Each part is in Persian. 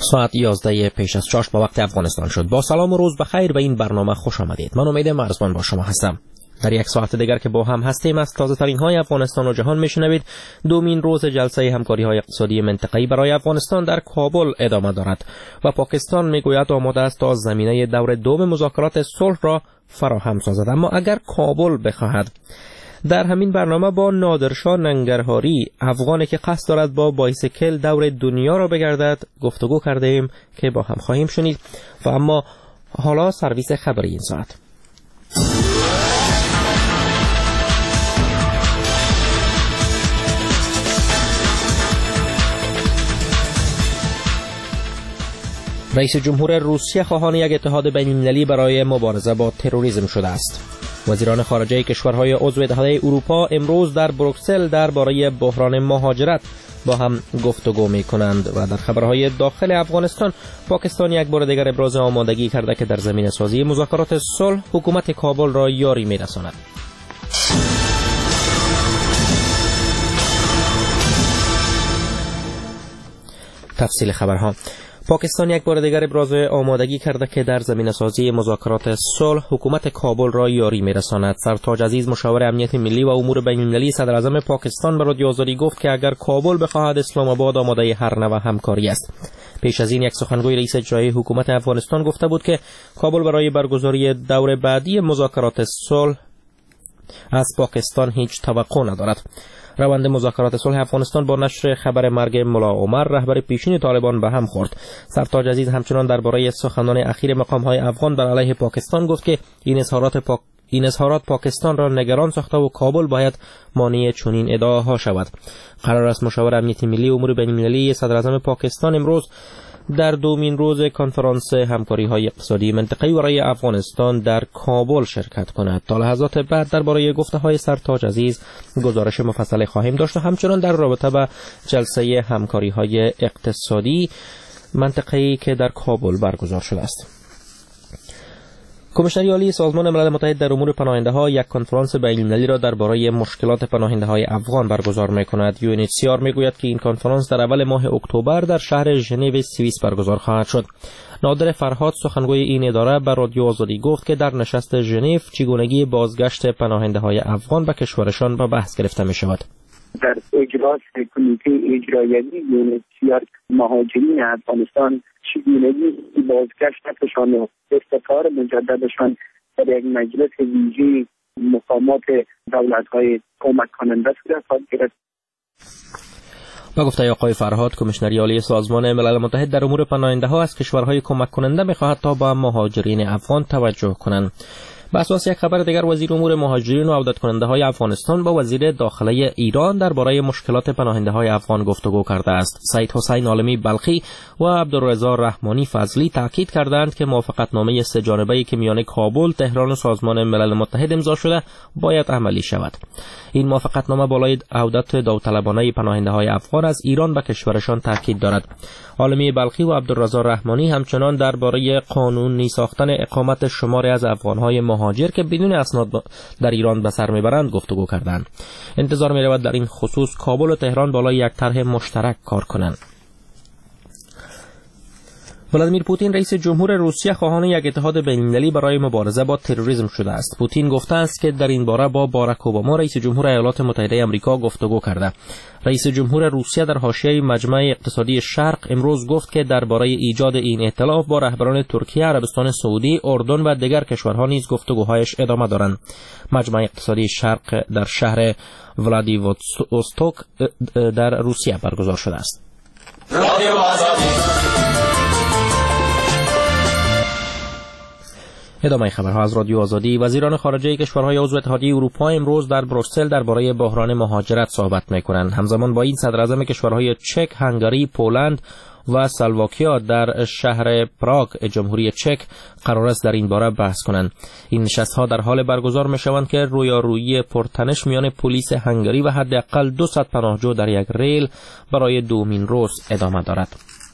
ساعت 11 پیش از 6 با وقت افغانستان شد. با سلام و روز بخیر به این برنامه خوش آمدید. من امید مرزبان با شما هستم. در یک ساعت دیگر که با هم هستیم از تازه ترین های افغانستان و جهان میشنوید. دومین روز جلسه همکاری های اقتصادی منطقه‌ای برای افغانستان در کابل ادامه دارد و پاکستان میگوید آماده است تا زمینه دور دوم مذاکرات صلح را فراهم سازد، اما اگر کابل بخواهد. در همین برنامه با نادرشاه ننگرهاری، افغانی که قصد دارد با بایسیکل دور دنیا را بگردد، گفتگو کرده ایم که با هم خواهیم شنید. و اما حالا سرویس خبری این ساعت. رئیس جمهور روسیه خواهان یک اتحاد بین‌المللی برای مبارزه با تروریسم شده است. وزیران خارجه کشورهای عضو اتحادیه اروپا امروز در بروکسل درباره بحران مهاجرت با هم گفتگو می‌کنند. و در خبرهای داخل افغانستان، پاکستان یک بار دیگر ابراز آمادگی کرده که در زمینه سازی مذاکرات صلح حکومت کابل را یاری می‌رساند. تفصیل خبرها. پاکستان یک بار دیگر ابراز آمادگی کرده که در زمینه سازی مذاکرات صلح حکومت کابل را یاری می‌رساند. سرتاج عزیز، مشاور امنیت ملی و امور بین‌المللی صدر اعظم پاکستان، به رادیو آزادی گفت که اگر کابل بخواهد، اسلام آباد آماده هر نوع همکاری است. پیش از این یک سخنگوی رئیس اجرایی حکومت افغانستان گفته بود که کابل برای برگزاری دور بعدی مذاکرات صلح از پاکستان هیچ توقع ندارد. روند مذاکرات صلح افغانستان با نشر خبر مرگ ملا عمر، رهبر پیشین طالبان، به هم خورد. سرتاج عزیز همچنان درباره سخنان اخیر مقام‌های افغان بر علیه پاکستان گفت که این اظهارات پاکستان را نگران ساخته و کابل باید مانع چنین ادعاها شود. قرار است مشاور امنیت ملی و امور بین‌المللی صدر اعظم پاکستان امروز در دومین روز کنفرانس همکاری‌های اقتصادی منطقه‌ای برای افغانستان در کابل شرکت کند. تا لحظات بعد درباره گفته‌های سرتاج عزیز گزارش مفصل خواهیم داشت و همچنان در رابطه با جلسه همکاری‌های اقتصادی منطقه‌ای که در کابل برگزار شده است. کمیشنری عالی سازمان ملل متحد در امور پناهنده‌ها یک کنفرانس بین‌المللی را درباره مشکلات پناهنده‌های افغان برگزار می‌کند. UNHCR می‌گوید که این کنفرانس در اول ماه اکتبر در شهر ژنو سوئیس برگزار خواهد شد. نادر فرهاد، سخنگوی این اداره، به رادیو آزادی گفت که در نشست ژنو چگونگی بازگشت پناهنده‌های افغان به کشورشان به بحث گرفته می‌شود. در اجلاس کمیته اجرایی UNHCR مهاجرین افغانستان چگونگی بازگشتشان و استقرار مجددشان در یک مجلس ویژه مقامات دولت‌های کمک کننده صورت خواهد گرفت. با گفته آقای فرهاد، کمیشنری عالی سازمان ملل متحد در امور پناهنده‌ها از کشورهای کمک کننده می‌خواهد تا به مهاجرین افغان توجه کنند. به اساس یک خبر دیگر، وزیر امور مهاجرین و عودت کننده های افغانستان با وزیر داخله ایران درباره مشکلات پناهنده های افغان گفتگو کرده است. سید حسین عالمی بلخی و عبدالرضا رحمانی فضلی تاکید کردند که موافقتنامه سه جانبه‌ای که میان کابل، تهران و سازمان ملل متحد امضا شده باید عملی شود. این موافقتنامه بالای عودت داوطلبانه پناهنده های افغان از ایران به کشورشان تاکید دارد. عالمی بلخی و عبدالرضا رحمانی همچنان درباره قانونی ساختن اقامت شماری از افغان‌های مهاجر که بدون اسناد در ایران به سر میبرند گفتگو کردند. انتظار می‌رود در این خصوص کابل و تهران بالای یک طرح مشترک کار کنند. ولادیمیر پوتین، رئیس جمهور روسیه، خواهان یک اتحاد بین‌المللی برای مبارزه با تروریسم شده است. پوتین گفته است که در این باره با باراک اوباما، رئیس جمهور ایالات متحده آمریکا، گفتگو کرده. رئیس جمهور روسیه در حاشیه مجمع اقتصادی شرق امروز گفت که درباره ایجاد این ائتلاف با رهبران ترکیه، عربستان سعودی، اردن و دیگر کشورها نیز گفتگوهایش ادامه دارند. مجمع اقتصادی شرق در شهر ولادیوستوک در روسیه برگزار شده است. ادامه خبرها از رادیو آزادی. وزیران خارجه کشورهای عضو اتحادیه اروپا امروز در بروکسل درباره بحران مهاجرت صحبت می‌کنند. همزمان با این صدر اعظم کشورهای چک، هنگری، پولند و اسلواکیا در شهر پراگ جمهوری چک قرار است در این باره بحث کنند. این نشست‌ها در حال برگزار می‌شوند که رویارویی پرتنش میان پلیس هنگری و حداقل 200 پناهجو در یک ریل برای دومین روز ادامه دارد.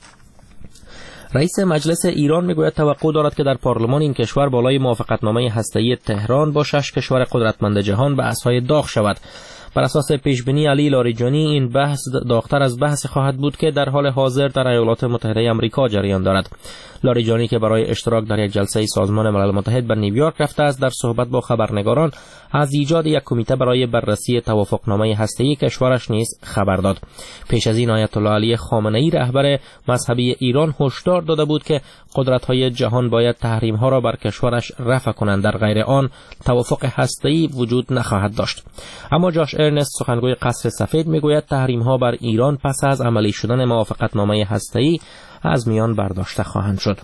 رئیس مجلس ایران میگوید توقع دارد که در پارلمان این کشور بالای موافقتنامه هسته‌ای تهران با 6 کشور قدرتمند جهان به بحث‌های داغ شود. بر اساس پیشبینی علی لاریجانی این بحث داغ‌تر از بحث خواهد بود که در حال حاضر در ایالات متحده آمریکا جریان دارد. لاریجانی که برای اشتراک در یک جلسه سازمان ملل متحد به نیویورک رفته است، در صحبت با خبرنگاران از ایجاد یک کمیته برای بررسی توافقنامه هسته‌ای کشورش نیز خبر داد. پیش از این آیت الله علی خامنه‌ای رهبر مذهبی ایران هشدار داده بود که قدرت‌های جهان باید تحریم‌ها را بر کشورش رفع کنند، در غیر آن توافق هسته‌ای وجود نخواهد داشت. اما جاش ارنست سخنگوی قصر سفید میگوید تحریم‌ها بر ایران پس از عملی شدن موافقتنامه هسته‌ای از میان برداشته خواهند شد.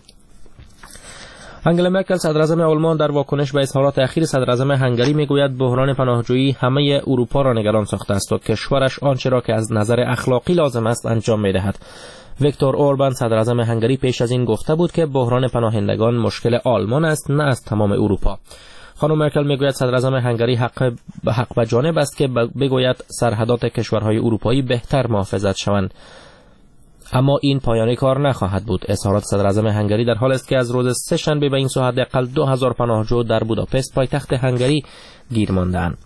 انگلا مرکل صدراعظم آلمان در واکنش به اظهارات اخیر صدراعظم هنگری میگوید بحران پناهجویی همه اروپا را نگران ساخته است و کشورش آنچه را که از نظر اخلاقی لازم است انجام می‌دهد. ویکتور اوربان صدراعظم هنگری پیش از این گفته بود که بحران پناهندگان مشکل آلمان است، نه از تمام اروپا. خانم مرکل میگوید صدراعظم هنگری حق به جانب است که بگوید سرحدات کشورهای اروپایی بهتر محافظت شوند، اما این پایان کار نخواهد بود. اظهارات صدراعظم هنگری در حال است که از روز سه شنبه به این سو حداقل 2000 پناهجو در بوداپست پایتخت هنگری گیر ماندند.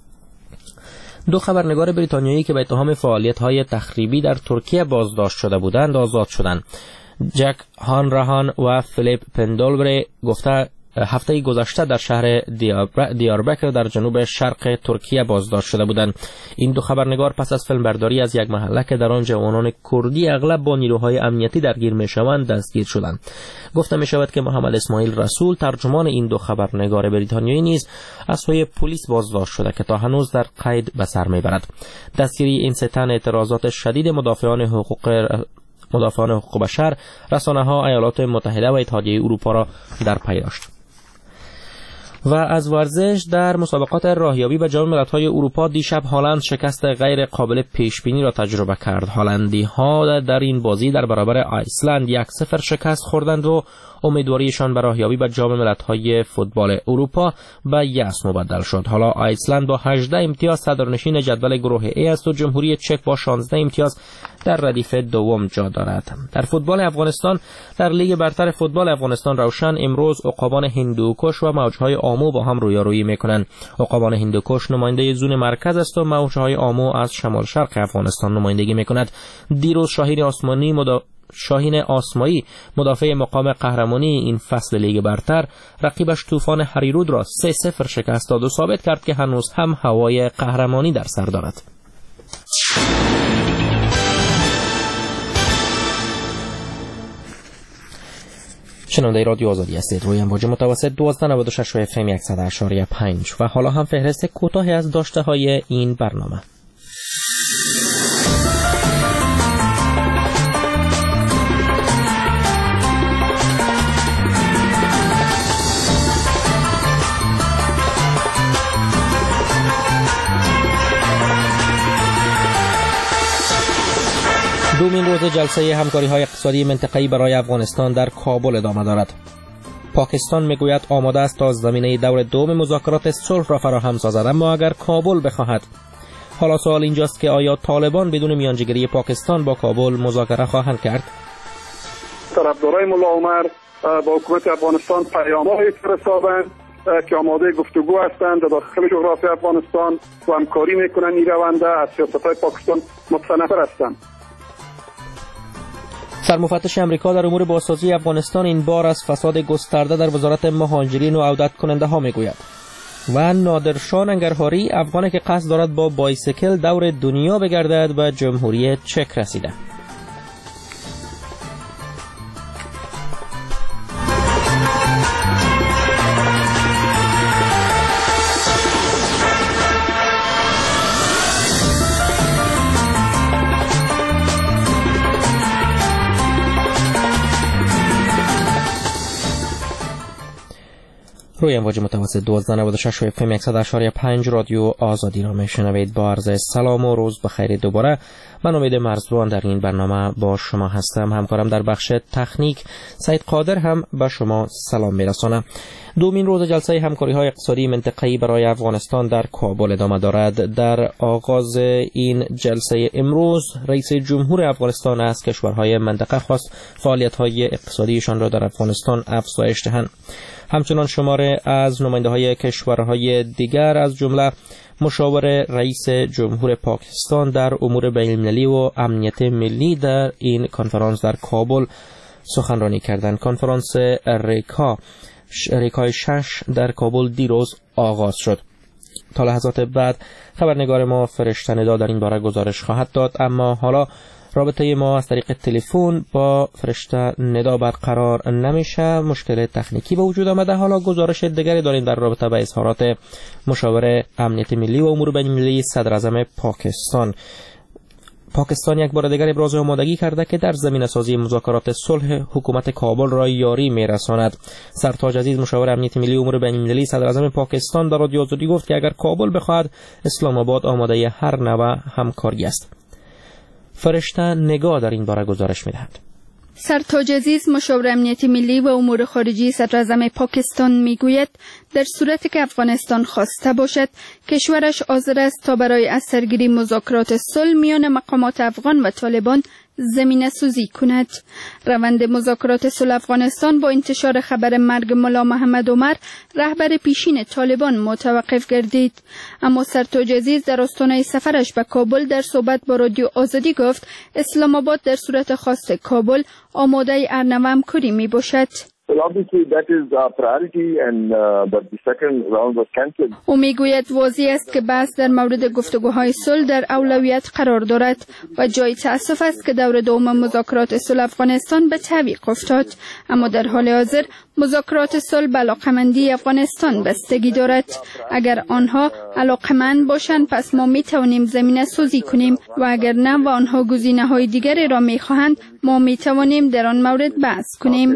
دو خبرنگار بریتانیایی که به اتهام فعالیت‌های تخریبی در ترکیه بازداشت شده بودند آزاد شدند. جک هانراهان و فیلیپ پندولبری هفته گذشته در شهر دیاربکر در جنوب شرق ترکیه بازداشت شده بودند. این دو خبرنگار پس از فیلمبرداری از یک محله که در آن جوانان کردی اغلب با نیروهای امنیتی درگیر میشوند دستگیر شدند. گفته می شود که محمد اسماعیل رسول ترجمان این دو خبرنگار بریتانیایی نیز از سوی پلیس بازداشت شده که تا هنوز در قید به سر میبرد. دستگیری این سه تن اعتراضات شدید مدافعان حقوق بشر، رسانه‌ها، ایالات متحده و اتحادیه اروپا را در پی داشت. و از ورزش، در مسابقات راهیابی به جام ملت‌های اروپا دیشب هلند شکست غیر قابل پیش بینی را تجربه کرد. هلندی‌ها در این بازی در برابر آیسلند 1-0 شکست خوردند و امیدواریشان به راهیابی به جام ملت‌های فوتبال اروپا به یأس مبدل شد. حالا آیسلند با 18 امتیاز صدرنشین جدول گروه ای است و جمهوری چک با 16 امتیاز در ردیف دوم جا دارد. در فوتبال افغانستان، در لیگ برتر فوتبال افغانستان روشن امروز عقابان هندوکش و موجهای آمو با هم رویارویی میکنند. عقابان هندوکش نماینده زون مرکز است و موجهای آمو از شمال شرق افغانستان نمایندگی میکند. دیروز شاهین آسمایی مدافع مقام قهرمانی این فصل لیگ برتر رقیبش طوفان هریرود را 3-0 شکست داد و ثابت کرد که هنوز هم هوای قهرمانی در سر دارد. شنونده رادیو آزادی هستید. روی امواج متوسط 1296 و FM 100.5 و حالا هم فهرست کوتاهی از داشته های این برنامه. دومین روز جلسه همکاری‌های اقتصادی منطقه‌ای برای افغانستان در کابل ادامه دارد. پاکستان میگوید آماده است تا زمینه دور دوم مذاکرات صلح را فراهم سازد، اما اگر کابل بخواهد. حالا سوال اینجاست که آیا طالبان بدون میانجیگری پاکستان با کابل مذاکره خواهند کرد؟ طرفدارای ملا عمر با حکومت افغانستان پیام‌هایی فرستادند که آماده گفتگو هستند در داخل جغرافی افغانستان و همکاری میکنند. این رونده از سیاست‌های پاکستان متنفر هستند. سرمفتش امریکا در امور بازسازی افغانستان این بار از فساد گسترده در وزارت مهاجرین و عودت کننده ها میگوید. و نادرشان انگرهاری افغانی که قصد دارد با بایسیکل دور دنیا بگردد به جمهوری چک رسیده. روی امواج متوسط 1296 و FM 100.5 رادیو آزادی را میشنوید. با عرض سلام و روز بخیر دوباره. من امید مرزبان در این برنامه با شما هستم. همکارم در بخش تکنیک سید قادر هم به شما سلام میرسانم. دومین روز جلسه همکاری‌های اقتصادی منطقه‌ای برای افغانستان در کابل ادامه دارد. در آغاز این جلسه امروز رئیس جمهور افغانستان از کشورهای منطقه خواست فعالیت‌های اقتصادیشان را در افغانستان افزایش دهند. همچنان شماره از نماینده های کشورهای دیگر از جمله مشاور رئیس جمهور پاکستان در امور بین المللی و امنیت ملی در این کنفرانس در کابل سخنرانی کردند. کنفرانس ریکای 6 در کابل دیروز آغاز شد. تا لحظات بعد خبرنگار ما فرشته ندا در این باره گزارش خواهد داد، اما حالا رابطه ما از طریق تلفن با فرشته ندا برقرار نمیشه، مشکل تکنیکی به وجود آمده. حالا گزارش دیگری داریم در رابطه با اظهارات مشاور امنیت ملی و امور بین المللی صدر اعظم پاکستان. پاکستان یک بار دیگر ابراز آمادگی کرده که در زمینه سازی مذاکرات صلح حکومت کابل را یاری میرساند. سرتاج عزیز مشاور امنیت ملی و امور بین المللی صدر اعظم پاکستان در رادیو آزادی گفت که اگر کابل بخواهد اسلام آباد آماده هر نوع همکاری است. فرشته نگاه در این باره گزارش می‌دهد. سرتاج عزیز مشاور امنیت ملی و امور خارجی صدر اعظم پاکستان میگوید در صورتی که افغانستان خواسته باشد کشورش حاضر است تا برای از سرگیری مذاکرات صلح میان مقامات افغان و طالبان زمینه سازی کند. روند مذاکرات صلح افغانستان با انتشار خبر مرگ ملا محمد عمر رهبر پیشین طالبان متوقف گردید، اما سرتاج عزیز در آستانه سفرش به کابل در صحبت با رادیو آزادی گفت اسلام آباد در صورت خواست کابل آماده ارنو همکاری می باشد. او میگوید واضح است که بحث در مورد گفتگوهای صلح در اولویت قرار دارد و جای تأسف است که دور دوم مذاکرات صلح افغانستان به تعویق افتاد، اما در حال حاضر مذاکرات صلح به علاقمندی افغانستان بستگی دارد. اگر آنها علاقمند باشند پس ما می توانیم زمینه سازی کنیم و اگر نه و آنها گزینه‌های دیگری را می خواهند ما می توانیم در آن مورد بحث کنیم.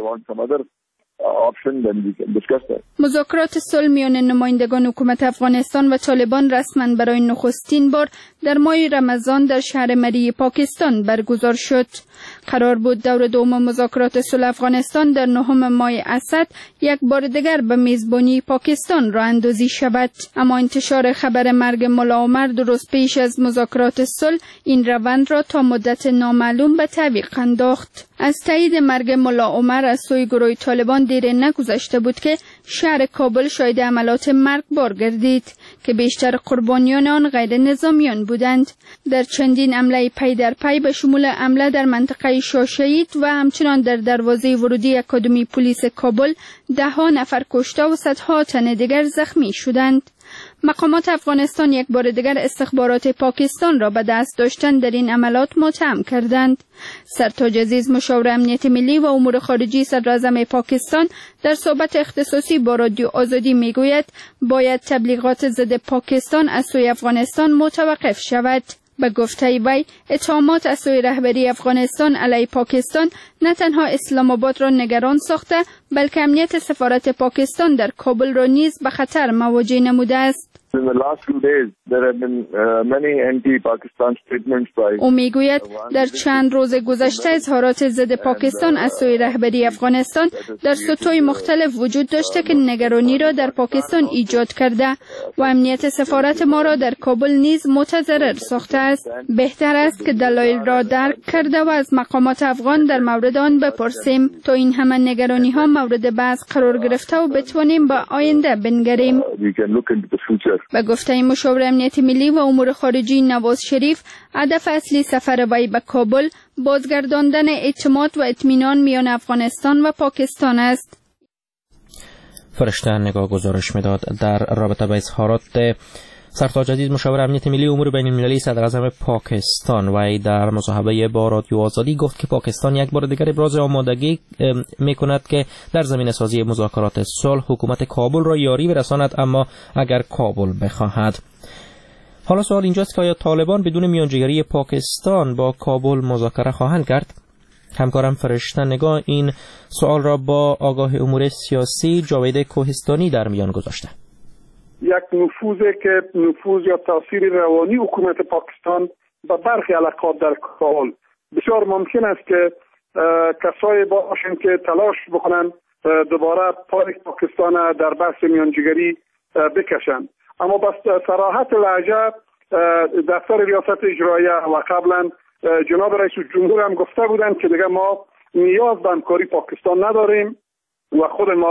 مذاکرات صلح میان نمایندگان حکومت افغانستان و طالبان رسما برای نخستین بار در ماه رمضان در شهر مری پاکستان برگزار شد. قرار بود دور دوم مذاکرات صلح افغانستان در 9 ماه اسد یک بار دیگر به میزبانی پاکستان راه اندازی شود، اما انتشار خبر مرگ ملا عمر درست پیش از مذاکرات صلح این روند را تا مدت نامعلوم به تعویق انداخت. از تایید مرگ ملا عمر از سوی گروه طالبان دیر نگذشته بود که شهر کابل شاهد حملات مرگبار گردید که بیشتر قربانیان آن غیر نظامیان بودند. در چندین حمله پی در پی به شمول حمله در منطقه شاشهید و همچنان در دروازه ورودی اکادمی پلیس کابل 10 نفر کشته و صدها تن دیگر زخمی شدند. مقامات افغانستان یک بار دیگر استخبارات پاکستان را به دست داشتن در این عملات متهم کردند. سرتاج عزیز مشاور امنیت ملی و امور خارجی صدر اعظم پاکستان در صحبت اختصاصی با رادیو آزادی میگوید باید تبلیغات ضد پاکستان از سوی افغانستان متوقف شود. به گفته وی اتهامات از سوی رهبری افغانستان علیه پاکستان نه تنها اسلام آباد را نگران ساخته بلکه امنیت سفارت پاکستان در کابل را نیز به خطر مواجه نموده است. او میگوید در چند روز گذشته اظهارات ضد پاکستان از سوی رهبری افغانستان در سطوح مختلف وجود داشته که نگرانی را در پاکستان ایجاد کرده و امنیت سفارت ما را در کابل نیز متضرر ساخته است. بهتر است که دلایل را درک کرده و از مقامات افغان در مورد آن بپرسیم تا این همه نگرانی ها مورد بحث قرار گرفته و بتوانیم به آینده بنگریم. به گفته مشاور امنیت ملی و امور خارجی نواز شریف، هدف اصلی سفر وی به کابل بازگرداندن اعتماد و اطمینان میان افغانستان و پاکستان است. فرشته نگاه گزارش میداد در رابطه با اظهارات سرتاج عزیز مشاور امنیت ملی و امور بین المللی صدر اعظم پاکستان. و در مصاحبه با رادیو آزادی گفت که پاکستان یک بار دیگر ابراز آمادگی میکند که در زمینه سازی مذاکرات صلح حکومت کابل را یاری برساند، اما اگر کابل بخواهد. حالا سوال اینجاست که آیا طالبان بدون میانجیگری پاکستان با کابل مذاکره خواهند کرد؟ همکارم فرشته نگاه این سوال را با آگاه امور سیاسی جاوید کوهستانی در میان گذاشته. یک نفوذ یا تاثیر روانی حکومت پاکستان به برخی علاقات در کابل بسیار ممکن است که کسایی باشند که تلاش بکنند دوباره پای پاکستان در بحث میانجیگری بکشند. اما بس صراحت لهجه دفتر ریاست اجراییه و قبلا جناب رئیس جمهور هم گفته بودند که دیگه ما نیاز به همکاری پاکستان نداریم و خود ما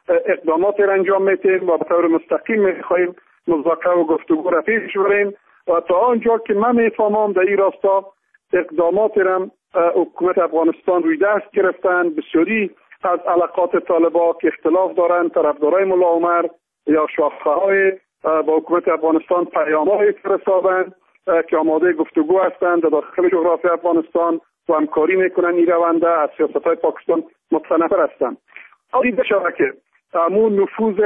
اقدامات را انجام میتیم و به طور مستقیم میخواهیم مذاکره و گفتگو را پیش بریم و تا آنجا که من میفهمم در این راستا اقدامات را حکومت افغانستان روی دست گرفتن. بسیاری از علاقات طالبان که اختلاف دارند، طرفدارای ملا عمر یا شاخه‌های با حکومت افغانستان پیام‌های فرستادند که آماده گفتگو هستند در داخل جغرافی افغانستان و همکاری میکنن. این رونده از سیاست‌های پاکستان متنفر هستند. دیده شود که همون نفوذ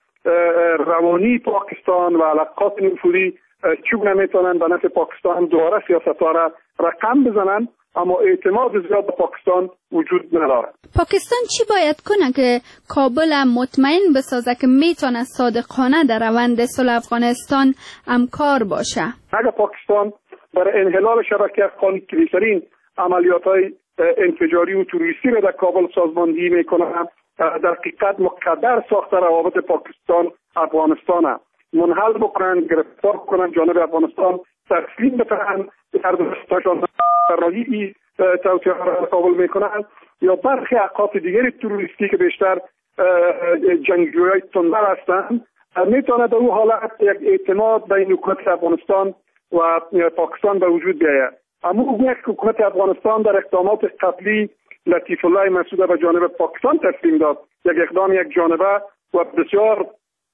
روانی پاکستان و علاقات نفوذی چگونه میتونن به نفع پاکستان دوباره سیاست‌ها را رقم بزنن، اما اعتماد زیاد به پاکستان وجود نداره. پاکستان چی باید کنه که کابل مطمئن بسازه که میتونه صادقانه در روند صلح افغانستان همکار باشه؟ اگر پاکستان برای انحلال شبکه افغانی کلیترین عملیات‌های انفجاری و تروریستی را در کابل سازماندهی میکنه، در حقیقت مقدر ساخته روابط پاکستان افغانستان منحل بکنن، گرفتار کنن، جانب افغانستان تسلیم بکنن، هر دوستاشان راهی توطئه را قبول میکنن، یا برخی اهداف دیگری تروریستی که بیشتر جنگجویای تندر هستند، میتونه در اون حالت یک اعتماد بین حکومت افغانستان و پاکستان به وجود بیاید. اما یک حکومت افغانستان در اقدامات قبلی لطیف الله مسعود به جانب پاکستان تسلیم داد، یک اقدام یک جانبه و بسیار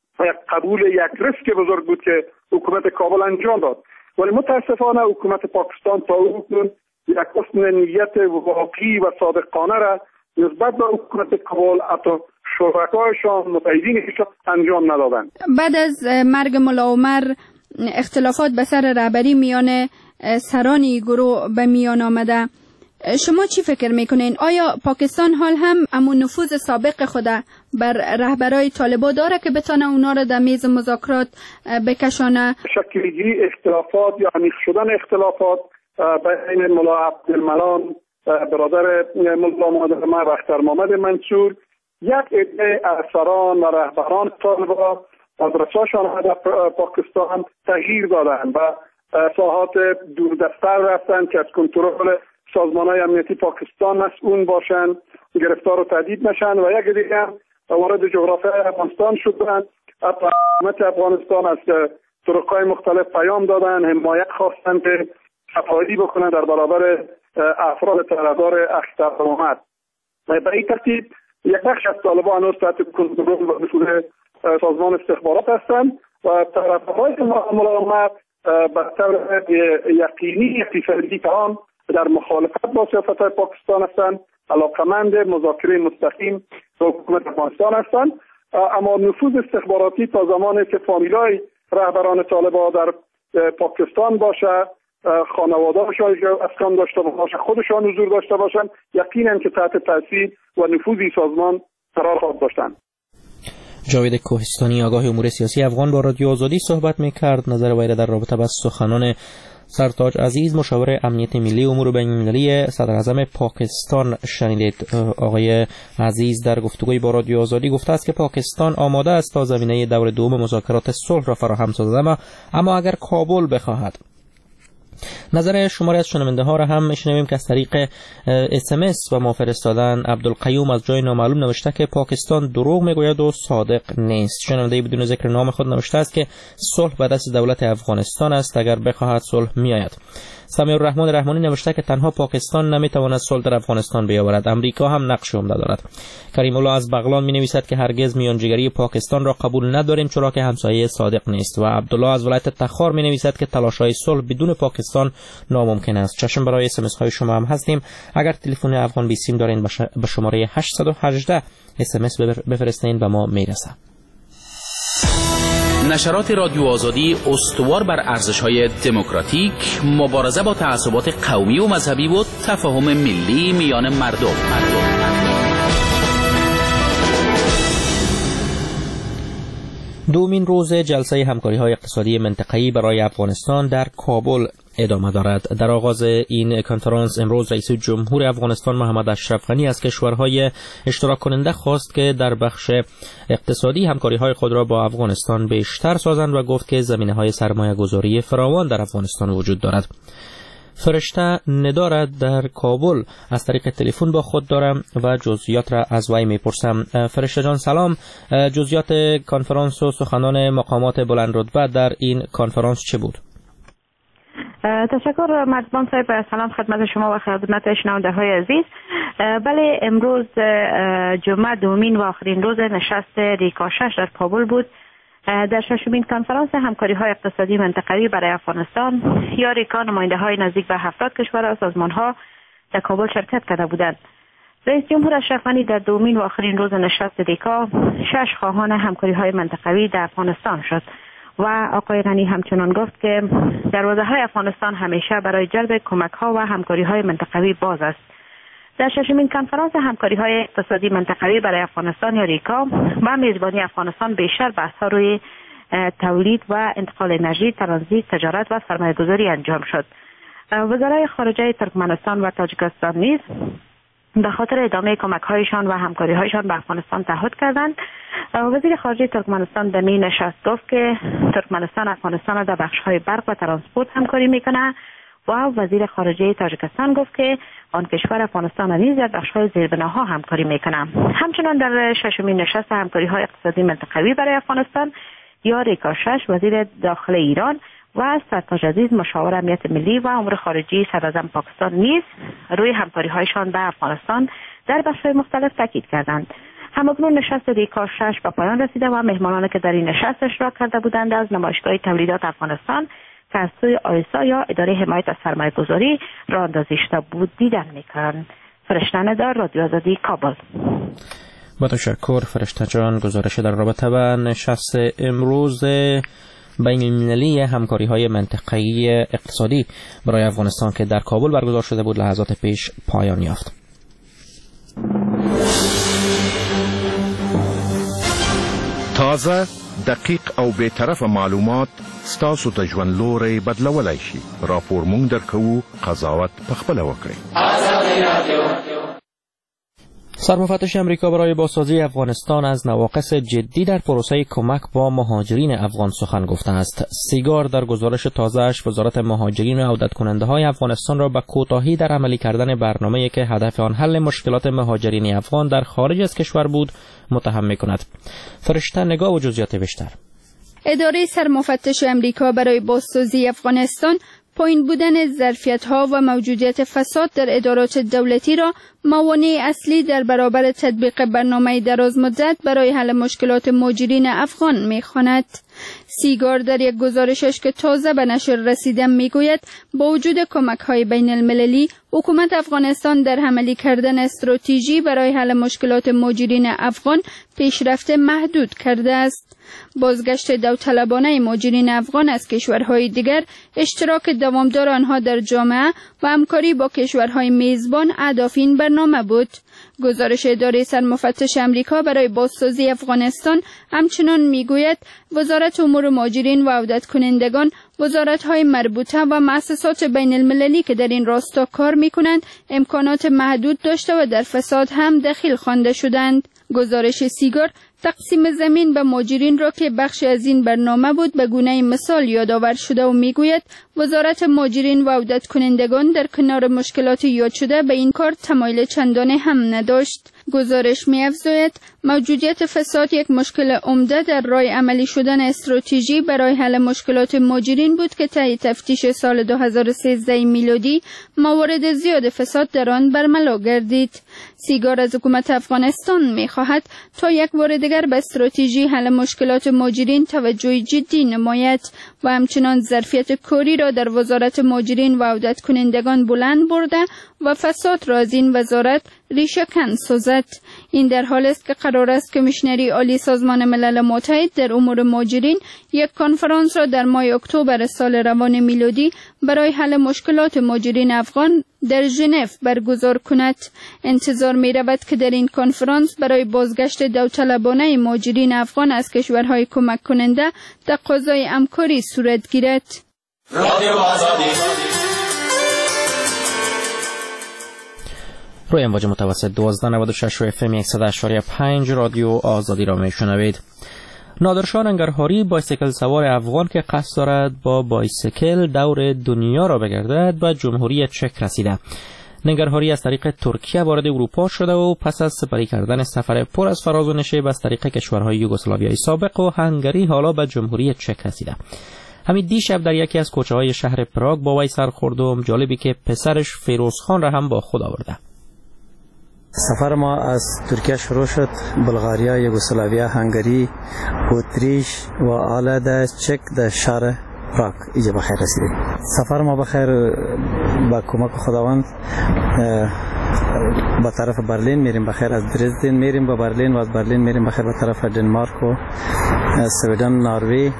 قبول یک ریسک بزرگ بود که حکومت کابل انجام داد. ولی متاسفانه حکومت پاکستان تا اکنون یک حسن نیت واقعی و صادقانه را نسبت به حکومت کابل حتی شرکایشان متحدینشان انجام ندادند. بعد از مرگ ملا عمر اختلافات به سر رهبری میان سرانی گروه به میان آمده. شما چی فکر میکنین؟ آیا پاکستان حال هم امون نفوذ سابق خود بر رهبرای طالبان داره که بتونه اونا را در میز مذاکرات بکشانه؟ شکلگیری اختلافات یا عمیق شدن اختلافات بین ملا عبدالمنان برادر ملا محمد اختر محمد منصور، یک عده افسران و رهبران طالبان مدرسه‌شان در پاکستان تغییر دادند و ساحات دوردست‌تر رفتند که از کنترل سازمان‌های امنیتی پاکستان مسئول باشند، گرفتار و تهدید نشن، و یک دیگه هم وارد جغرافیای افغانستان شدند. حکومت افغانستان از طرق‌های مختلف پیام دادن، حمایت خواستن که صفایی بکنن در برابر افراد طرفدار اختر محمد. به این ترتیب یک بخش از طالبان هنوز تحت کنترل و نفوذ سازمان استخبارات هستند و طرفدارای ملا عمر به طور یقینی فیصدی آن در مخالفت با سیاست‌های پاکستان هستند، علاقمند مذاکره مستقیم با حکومت افغانستان هستند. اما نفوذ استخباراتی تا زمانی که فامیلای رهبران طالبان در پاکستان باشه، خانواده‌شان اسکان داشته باشه، خودشان حضور داشته باشند، یقینا که تحت تاثیر و نفوذی سازمان قرار خواهد داشتند. جاوید کوهستانی، آگاه امور سیاسی افغان، با رادیو آزادی صحبت می‌کرد. نظر وی در رابطه با سخنان سرتاج عزیز، مشاور امنیت ملی امور بین‌المللی صدر اعظم پاکستان شنیدید. آقای عزیز در گفتگوی با رادیو آزادی گفته است که پاکستان آماده است تا زمینه دور دوم مذاکرات صلح را فراهم سازد، اما اگر کابل بخواهد. نظر شماری از شنونده ها را هم میشنویم که از طریق SMS و ما فرستادن. عبدالقیوم از جای نامعلوم نوشته که پاکستان دروغ میگوید و صادق نیست. شنونده بدون ذکر نام خود نوشته است که صلح به دست دولت افغانستان است، اگر بخواهد صلح میآید. سمیع الرحمن رحمانی نوشته که تنها پاکستان نمیتواند صلح در افغانستان بیاورد، امریکا هم نقش عمده دارد. کریم الله از بغلان می نویسد که هرگز میانجیگری پاکستان را قبول نداریم چرا که همسایه صادق نیست. و عبدالله از ولایت تخار می نویسد که تلاش‌های صلح بدون پاکستان ناممکن است. چشم برای SMS های شما هم هستیم. اگر تلفن افغان بی سیم دارین به شماره 818 SMS بفرستین و ما میرسه. نشرات رادیو آزادی استوار بر ارزش‌های دموکراتیک، مبارزه با تعصبات قومی و مذهبی و تفاهم ملی میان مردم. دومین روز جلسه همکاری‌های اقتصادی منطقه‌ای برای افغانستان در کابل ادامه دارد. در آغاز این کنفرانس امروز رئیس جمهور افغانستان محمد اشرف غنی از کشورهای اشتراک کننده خواست که در بخش اقتصادی همکاری‌های خود را با افغانستان بیشتر سازند و گفت که زمینه‌های سرمایه‌گذاری فراوان در افغانستان وجود دارد. فرشته ندارد در کابل از طریق تلفن با خود دارم و جزئیات را از وی میپرسم. فرشته جان سلام، جزئیات کنفرانس و سخنان مقامات بلند رتبه در این کنفرانس چه بود؟ تشکر مجبان صاحب، سلام خدمت شما و خدمت شنونده‌های عزیز. بله، امروز جمعه دومین و آخرین روز نشست ریکا 6 در کابل بود. در ششمین کنفرانس همکاری‌های اقتصادی منطقوی برای افغانستان یا ریکا نماینده‌های نزدیک به 70 کشور و سازمان‌ها در کابل شرکت کرده بودند. رئیس جمهور اشرف غنی در دومین و آخرین روز نشست ریکا 6 خواهان همکاری‌های منطقوی در افغانستان شد و آقای غنی همچنان گفت که دروازه‌های افغانستان همیشه برای جلب کمک‌ها و همکاری‌های منطقوی باز است. در ششمین کنفرانس همکاری‌های اقتصادی منطقوی برای افغانستان یا ریکا و میزبانی افغانستان بیشتر بحث‌ها روی تولید و انتقال انرژی، ترانزیت، تجارت و سرمایه‌گذاری انجام شد. وزرای خارجه ترکمنستان و تاجیکستان نیز به خاطر ادامه کمک‌هایشان و همکاری‌هایشان به افغانستان تعهد کردند. وزیر خارجه ترکمنستان در این نشست گفت که ترکمنستان افغانستان در بخش‌های برق و ترانسپورت همکاری می‌کند و وزیر خارجه تاجیکستان گفت که آن کشور افغانستان نیز در بخش‌های زیربناها همکاری می‌کند. همچنین در ششمین نشست همکاری‌های اقتصادی منطقوی برای افغانستان یا ریکا 6 وزیر داخل ایران و سرتاج عزیز مشاور امنیت ملی و امور خارجه صدراعظم پاکستان نیز روی همکاری‌هایشان با افغانستان در بخش‌های مختلف تاکید کردند. همکنون نشست ریکا 6 به پایان رسیده و مهمانانی که در این نشست اشتراک کرده بودند از نمایشگاه تولیدات افغانستان که از سوی آیسا یا اداره حمایت از سرمایه‌گذاری راه اندازی شده بود دیدن می‌کنند. فرشته ندار، رادیو آزادی، کابل. با تشکر فرشته جان. گزارش در رابطه با نشست امروز بین المللی همکاری‌های منطقه‌ای اقتصادی برای افغانستان که در کابل برگزار شده بود لحظات پیش پایان یافت. تازه، دقیق او بی‌طرف معلومات ستاسو ته ژوند لوری بدلولای شي. راپور مونږ درکوو، قضاوت پخپله وکړئ. سرمفتش امریکا برای بازسازی افغانستان از نواقص جدی در پروسه کمک با مهاجرین افغان سخن گفته است. سیگار در گزارش تازه‌اش وزارت مهاجرین و عودت کننده های افغانستان را به کوتاهی در عملی کردن برنامه‌ای که هدف آن حل مشکلات مهاجرین افغان در خارج از کشور بود متهم می‌کند. فرشته نگاه و جزئیات بیشتر. اداره سرمفتش امریکا برای بازسازی افغانستان پایین بودن ظرفیت‌ها و موجودیت فساد در ادارات دولتی را موانع اصلی در برابر تطبیق برنامه دراز مدت برای حل مشکلات مهاجرین افغان می‌خواند. سیگار در یک گزارشش که تازه به نشر رسیده میگوید با وجود کمک‌های بین المللی حکومت افغانستان در عملی کردن استراتژی برای حل مشکلات مهاجرین افغان پیشرفت محدود کرده است. بازگشت داوطلبانه مهاجرین افغان از کشورهای دیگر، اشتراک دوامدار آنها در جامعه و همکاری با کشورهای میزبان اهداف این برنامه بود. گزارش اداره سرمفتش امریکا برای بازسازی افغانستان همچنان میگوید وزارت امور مهاجرین و عودت کنندگان، وزارت‌های مربوطه و مؤسسات بین المللی که در این راستا کار می‌کنند امکانات محدود داشته و در فساد هم دخیل خوانده شدند. گزارش سیگار تقسیم زمین به مهاجرین را که بخشی از این برنامه بود به گونه مثال یادآور شده و میگوید وزارت مهاجرین و عودت کنندگان در کنار مشکلات یاد شده به این کار تمایل چندانه هم نداشت. گزارش می‌افزاید موجودیت فساد یک مشکل عمده در راه عملی شدن استراتژی برای حل مشکلات مهاجرین بود که طی تفتیش سال 2013 میلادی موارد زیاد فساد در آن برملا گردید. سیگار از حکومت افغانستان می‌خواهد تا یک بار دیگر به استراتژی حل مشکلات مهاجرین توجه جدی نماید و همچنان ظرفیت کاری را در وزارت مهاجرین و عودت کنندگان بلند برده و فساد را از این وزارت ریشه کن سازد. این در حال است که قرار است کمیشنری عالی سازمان ملل متحد در امور مهاجرین یک کنفرانس را در ماه اکتبر سال روان میلادی برای حل مشکلات مهاجرین افغان در ژنو برگزار کند. انتظار می رود که در این کنفرانس برای بازگشت داوطلبانه مهاجرین افغان از کشورهای کمک کننده تقاضای همکاری صورت گیرد. رادیو آزادی روی امواج متوسط 1296 و FM 100.5 رادیو آزادی را میشنوید. نادرشاه ننگرهاری بایسیکل سوار افغان که قصد دارد با بایسیکل دور دنیا را بگردد به جمهوری چک رسیده. ننگرهاری از طریق ترکیه وارد اروپا شده و پس از سپری کردن سفر پر از فراز و نشیب از طریق کشورهای یوگسلاویای سابق و هنگری حالا به جمهوری چک رسیده. همین دیشب در یکی از کوچه‌های شهر پراگ با وی سر خورد و جالبی که پسرش فیروزخان را هم با خود آورده. سفر ما از ترکیه شروع شد، بلغاریا، یوگسلاویا، هنگری، اتریش و حالا در چک در شهر پراگ اینجا بخیر رسیدیم. سفر ما بخیر با کمک خداوند با طرف برلین میریم بخیر، از درزدن میریم با برلین و از برلین میریم بخیر به طرف دنمارک و سویدن، نروژ،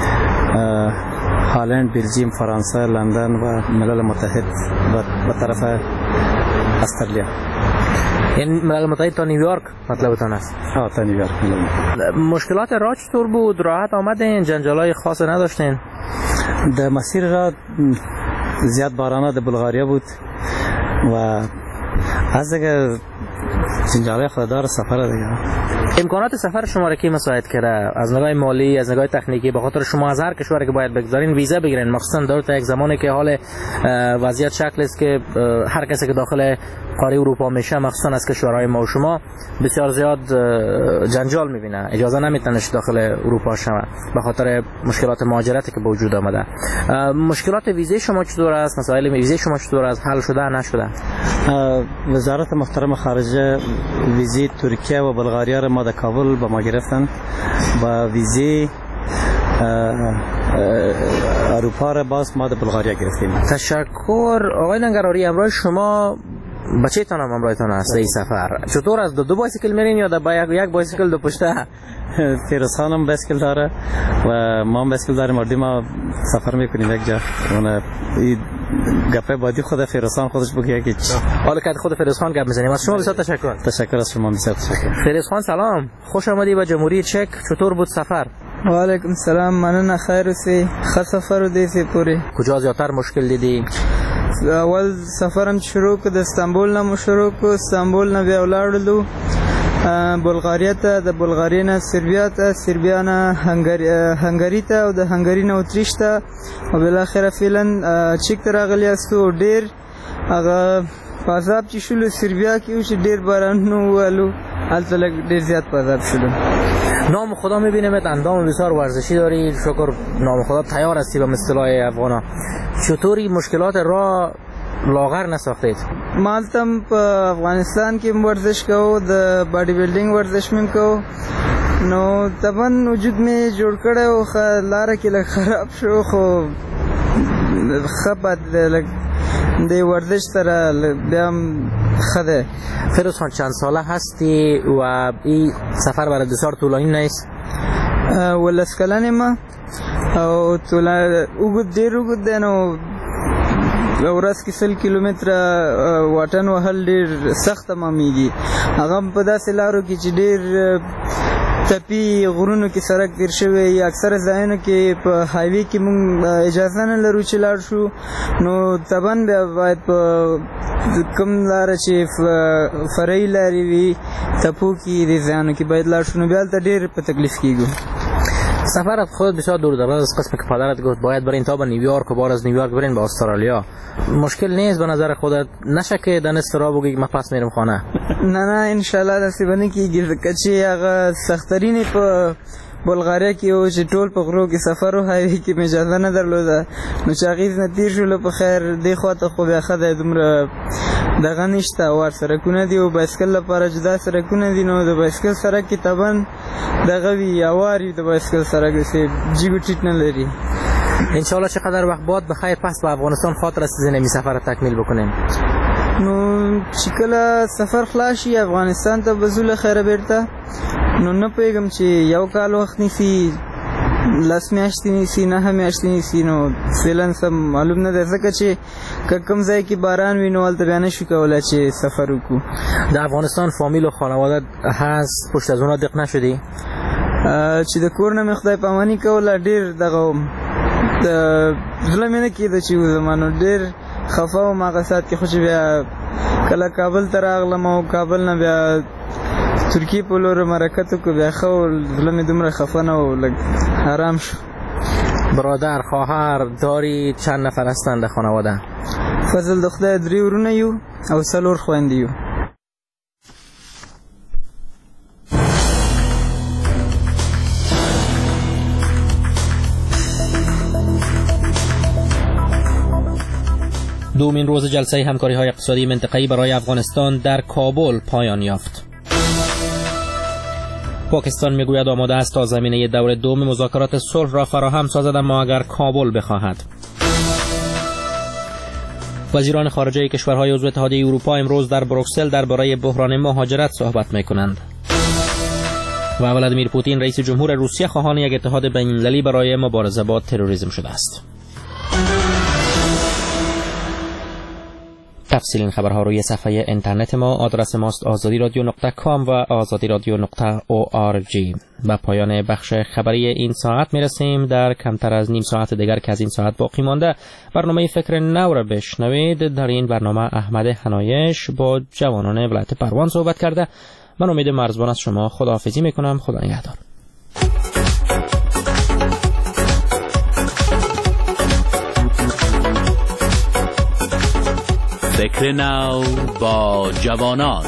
هلند، بلژیم، فرانسه، لندن و ملل متحد و طرف استرالیا. این ملل متحد تا نیویورک مطلبتان است؟ تا نیویورک. مشکلات راه چطور بود؟ راحت آمدین؟ جنجالای خاص نداشتین؟ در مسیر راه زیاد بارانه در بلغاریا بود و از دیگه جنجالای خوددار سفر دیگه. امکانات سفر شما را کی مساعد کرده؟ از نگاه مالی، از نگاه تکنیکی؟ به خاطر شما از هر کشوری که باید بگذارین ویزا بگیرین، مخصوصا در یک زمانی که حال وضعیت شکل است که هر کسی که داخل قاره اروپا میشه، مخصوصا از کشورهای ما و شما، بسیار زیاد جنجال میبینه، اجازه نمیتونه داخل اروپا شود به خاطر مشکلات مهاجرتی که به وجود آمده. مشکلات ویزای شما چطور است؟ مسائل ویزای شما چطور است؟ حل شده نشده؟ وزارت محترم خارجه ویزای ترکیه و بلغاریا را ما در کابل با ما گرفتن، با ویزای اروپا را باز ما در بلغاریا گرفتیم. تشکر آقای ننگرهاری. امروز شما بچه‌تان هم همراهتان است این سفر. چطور از دو بایسیکل میرین یا در یک بایسیکل دو پشته؟ فیروزخان هم بایسیکل داره و ما هم بایسیکل داریم. مردی ما سفر میکنیم یک جا. اون گپه بادی خود فیروزخان خودش بگه که حالا که خود فیروزخان گپ میزنیم. از شما بسیار تشکر. تشکر از شما، بسیار تشکر. فیروزخان سلام، خوش آمدی به جمهوری چک. چطور بود سفر؟ و علیکم سلام، مننه، خیر اوسی. ښه سفر و دیسی پوری. کجا زیاتر مشکل دیدی؟ اول سفرم شروع کړ د استانبول نه شروع کړ، استانبول نه بیا ولاړلو بلغاریا ته، د بلغاریا نه سربیا ته، سربیا نه هنګری ته او د هنګری نه اتریش ته او بالاخره فعلا چک ته راغلی استو. ډیر هغه پازاب چې شلو سربیا کې چې ډیر بارانونه والو، هلته لږ ډیر زیات پازاب شلو. نام خدا میبینیم اندام بسیار ورزشی داری، شکر نام خدا تیار هستی به اصطلاح افغانا. چطوری مشکلات راه لاغر نساختید؟ مالتم په افغانستان کې ورزش کوو، د باډي بلډینګ ورزش مې کوو، نو طبعا وجود مې جوړ کړی و، لاره کې لږ خراب شو، خو ښه بد لږ د ورزش سره بیا هم ښه دی. فیروزخان چند ساله هستی و این سفر برای بسیار طولانی نیست؟ 12 کلن ما او اوږد ډېر اوږد دی، نو ورځ کې 100 کیلومتره واټن وهل ډېر سخت تمامېږي. هغه په داسې لارو کې چې ډېر تپي غرونو کې سړک تیر شوی، اکثره ځایونو کې په هایوي کې مونږ اجازه نه لرو چې لاړ شو، نو طبعا بیا باید په کوم لاره چې فرعي لارې وي تپو کې دې ځایونو کې باید لاړ شو، نو بیا هلته ډېر په تکلیف کېږو. سفر خود بسیار دور دراز است. قسم که پدرت گفت باید برین تا به نیویورک و بعد از نیویورک برین به استرالیا، مشکل نیست به نظر خودت؟ نشه که دنست را بگی من پس میرم خانه؟ نه انشالله داسې به نه کېږي، ځکه چې هغه سخترینې په بلغاریا کې و چې ټول په غرو کې سفر و، هایوي کې مې اجازه نه درلوده، نو چې هغې نه تېر شولو په خیر. دې خوا ته خو بیا ښه دی، دومره دغه نشته، وار سړکونه دي او بایسکل لپاره جدا سړکونه دي، نو د بایسکل سړک کې طبعا دغه وي هوار وي، د بایسکل سړک داسې جیګ و ټیټ نه لري. انشاءالله چقدر وقت بعد بخیر پس به افغانستان خاطر رسیدین این سفر تکمیل بکنیم؟ نو چې کله سفر خلاص شي افغانستان ته به ځو له خیره بیرته، نو نه پوهېږم چې یو کال وخت نیسي، 10 میاشتې نیسي، 9 میاشتې نیسي، نو فعلا سم معلوم نه دی، ځکه چې که کوم ځای کې باران وي نو هلته بیا نشو کولی چې سفر وکړو. د افغانستان فامیل و خانواده هست؟ پشت از اونا دق نشدی؟ چې د کور نه مې خدای پاماني کوله، ډېر دغه وم، زړه مې نه کېده چې وځم، نو ډېر خفه وم هغه ساعت کې. خو چې بیا کله کابل ته راغلم او کابل نه بیا ترکی پولو رو مرکتو که بیاخه و ظلم دومره خفنه و حرام شو. برادر خواهر داری چند نفر هستند در خانواده؟ فضل دختر 3 ورونه یو او 4 خويندې یو. دومین روز جلسه همکاری‌های اقتصادی منطقه‌ای برای افغانستان در کابل پایان یافت. پاکستان میگوید آماده است تا زمینه دور دوم مذاکرات صلح را فراهم سازد اما اگر کابل بخواهد. وزیران خارجه کشورهای عضو اتحادیه اروپا امروز در بروکسل درباره بحران مهاجرت صحبت می‌کنند. و ولادیمیر پوتین رئیس جمهور روسیه خواهان یک اتحاد بین‌المللی برای مبارزه با تروریسم شده است. تفصیل این خبرها روی صفحه اینترنت ما، آدرس ماست azadiradio.com و azadiradio.org. با پایان بخش خبری این ساعت میرسیم. در کمتر از نیم ساعت دیگر که از این ساعت باقی مانده برنامه فکر نو را بشنوید. در این برنامه احمد حنایش با جوانان ولایت پروان صحبت کرده. من امید مرزبان از شما خداحافظی میکنم. خدا نگهدار. فکر نو با جوانان.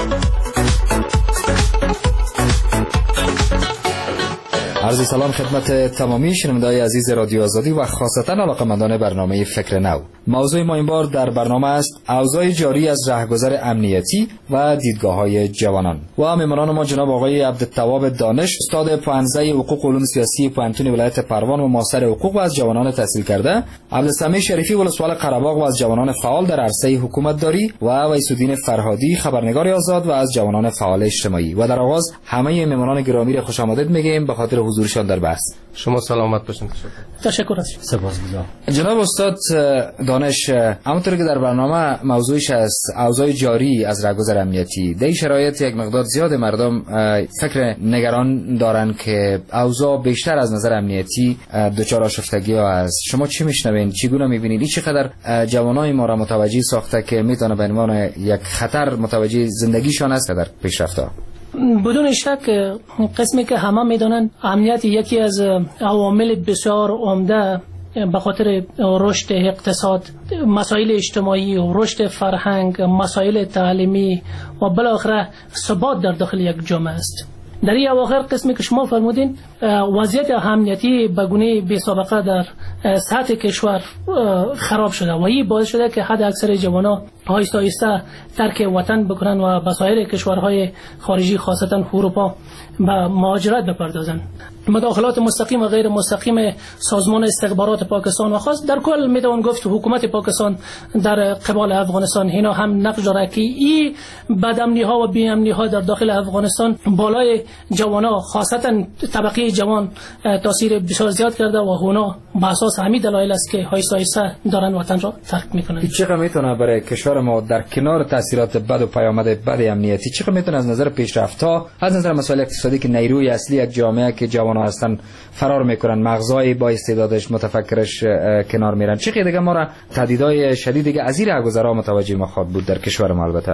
عرض سلام خدمت تمامی شنوندگان عزیز رادیو آزادی و خاصتا علاقه‌مندان برنامه فکر نو. موضوع ما این بار در برنامه است اوضاع جاری از رهگذر امنیتی و دیدگاه‌های جوانان. و مهمانان ما جناب آقای عبدالتواب دانش، استاد پانزه حقوق علوم سیاسی پانتون ولایت پروان و ماستر حقوق و از جوانان تحصیل کرده، عبدالسمیع شریفی ولسوالی قره‌باغ و از جوانان فعال در عرصه حکومتداری و ویس‌الدین فرهادی خبرنگار آزاد و از جوانان فعال اجتماعی. و در آغاز همه مهمانان گرامی را خوش آمدید میگیم به خاطر حضورشان در بحث. شما سلامت باشید. تشکر از سپاسگزارم. جناب استاد دانش، همونطور که در برنامه موضوعش است اوضاع جاری از رهگذر امنیتی، در این شرایط یک مقدار زیاد مردم فکر نگران دارن که اوضاع بیشتر از نظر امنیتی دچار آشفتگی است. شما چی میشنوین؟ چگونه میبینید؟ چقدر جوانای ما را متوجه ساخته که میتونه به عنوان یک خطر متوجه زندگیشان است در پیشرفته؟ بدون شک قسمی که همه میدونن امنیت یکی از عوامل بسیار عمده به خاطر رشد اقتصاد، مسائل اجتماعی و رشد فرهنگ، مسائل تعلیمی و بالاخره ثبات در داخل یک جامعه است. در این اواخر قسمی که شما فرمودین وضعیت امنیتی به گونه بی سابقه در سطح کشور خراب شده و این باعث شده که حد اکثر جوانان آهسته آهسته ترک وطن بکنن و به سایر کشورهای خارجی خاصتا اروپا به مهاجرت بپردازن. مداخلات مستقیم و غیر مستقیم سازمان استخبارات پاکستان و خاص در کل میتوان گفت حکومت پاکستان در قبال افغانستان اینا هم نقش داره که این بدامنی ها و بیامنی ها در داخل افغانستان بالای جوانا خاصتا طبقه جوان تاثیر بسیار زیاد کرده و اونا به اساس همین دلایل است که آهسته آهسته دارن وطن را ترک میکنن. چقدر میتونه برای کشور ما در کنار تاثیرات بد و پیامد بد امنیتی چقدر میتونه از نظر پیشرفت‌ها، از نظر مسائل اقتصادی که نیروی اصلی یک جامعه که جوان‌ها هستن فرار میکنن، مغزای با استعدادش متفکرش کنار میرن، چقدر دیگه ما را تهدیدهای شدید دیگه از این رهگذرها متوجه ما خواهد بود در کشور ما؟ البته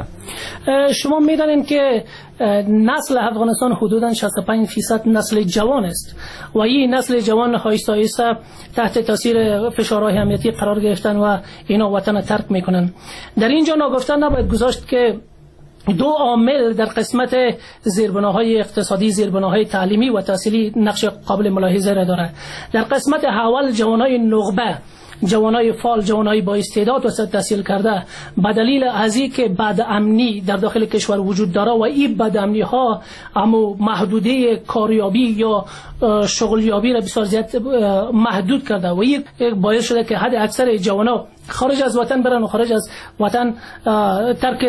شما میدانید که نسل افغانستان حدوداً 65% نسل جوان است و این نسل جوان آهسته آهسته تحت تاثیر فشارهای امنیتی قرار گرفتن و اینا وطن ترک میکنن. در اینجا ناگفته نباید گذاشت که دو عامل در قسمت زیربناهای اقتصادی، زیربناهای تعلیمی و تحصیلی نقش قابل ملاحظه را دارد. در قسمت اول جوانای نخبه، جوانای فعال، جوانای با استعداد و تحصیل کرده به دلیل از اینکه بد امنی در داخل کشور وجود داره و این بد امنی ها اما محدوده کاریابی یا شغلیابی را بسیار زیاد محدود کرده و این باعث شده که حد اکثر جوانا خارج از وطن برن و خارج از وطن ترک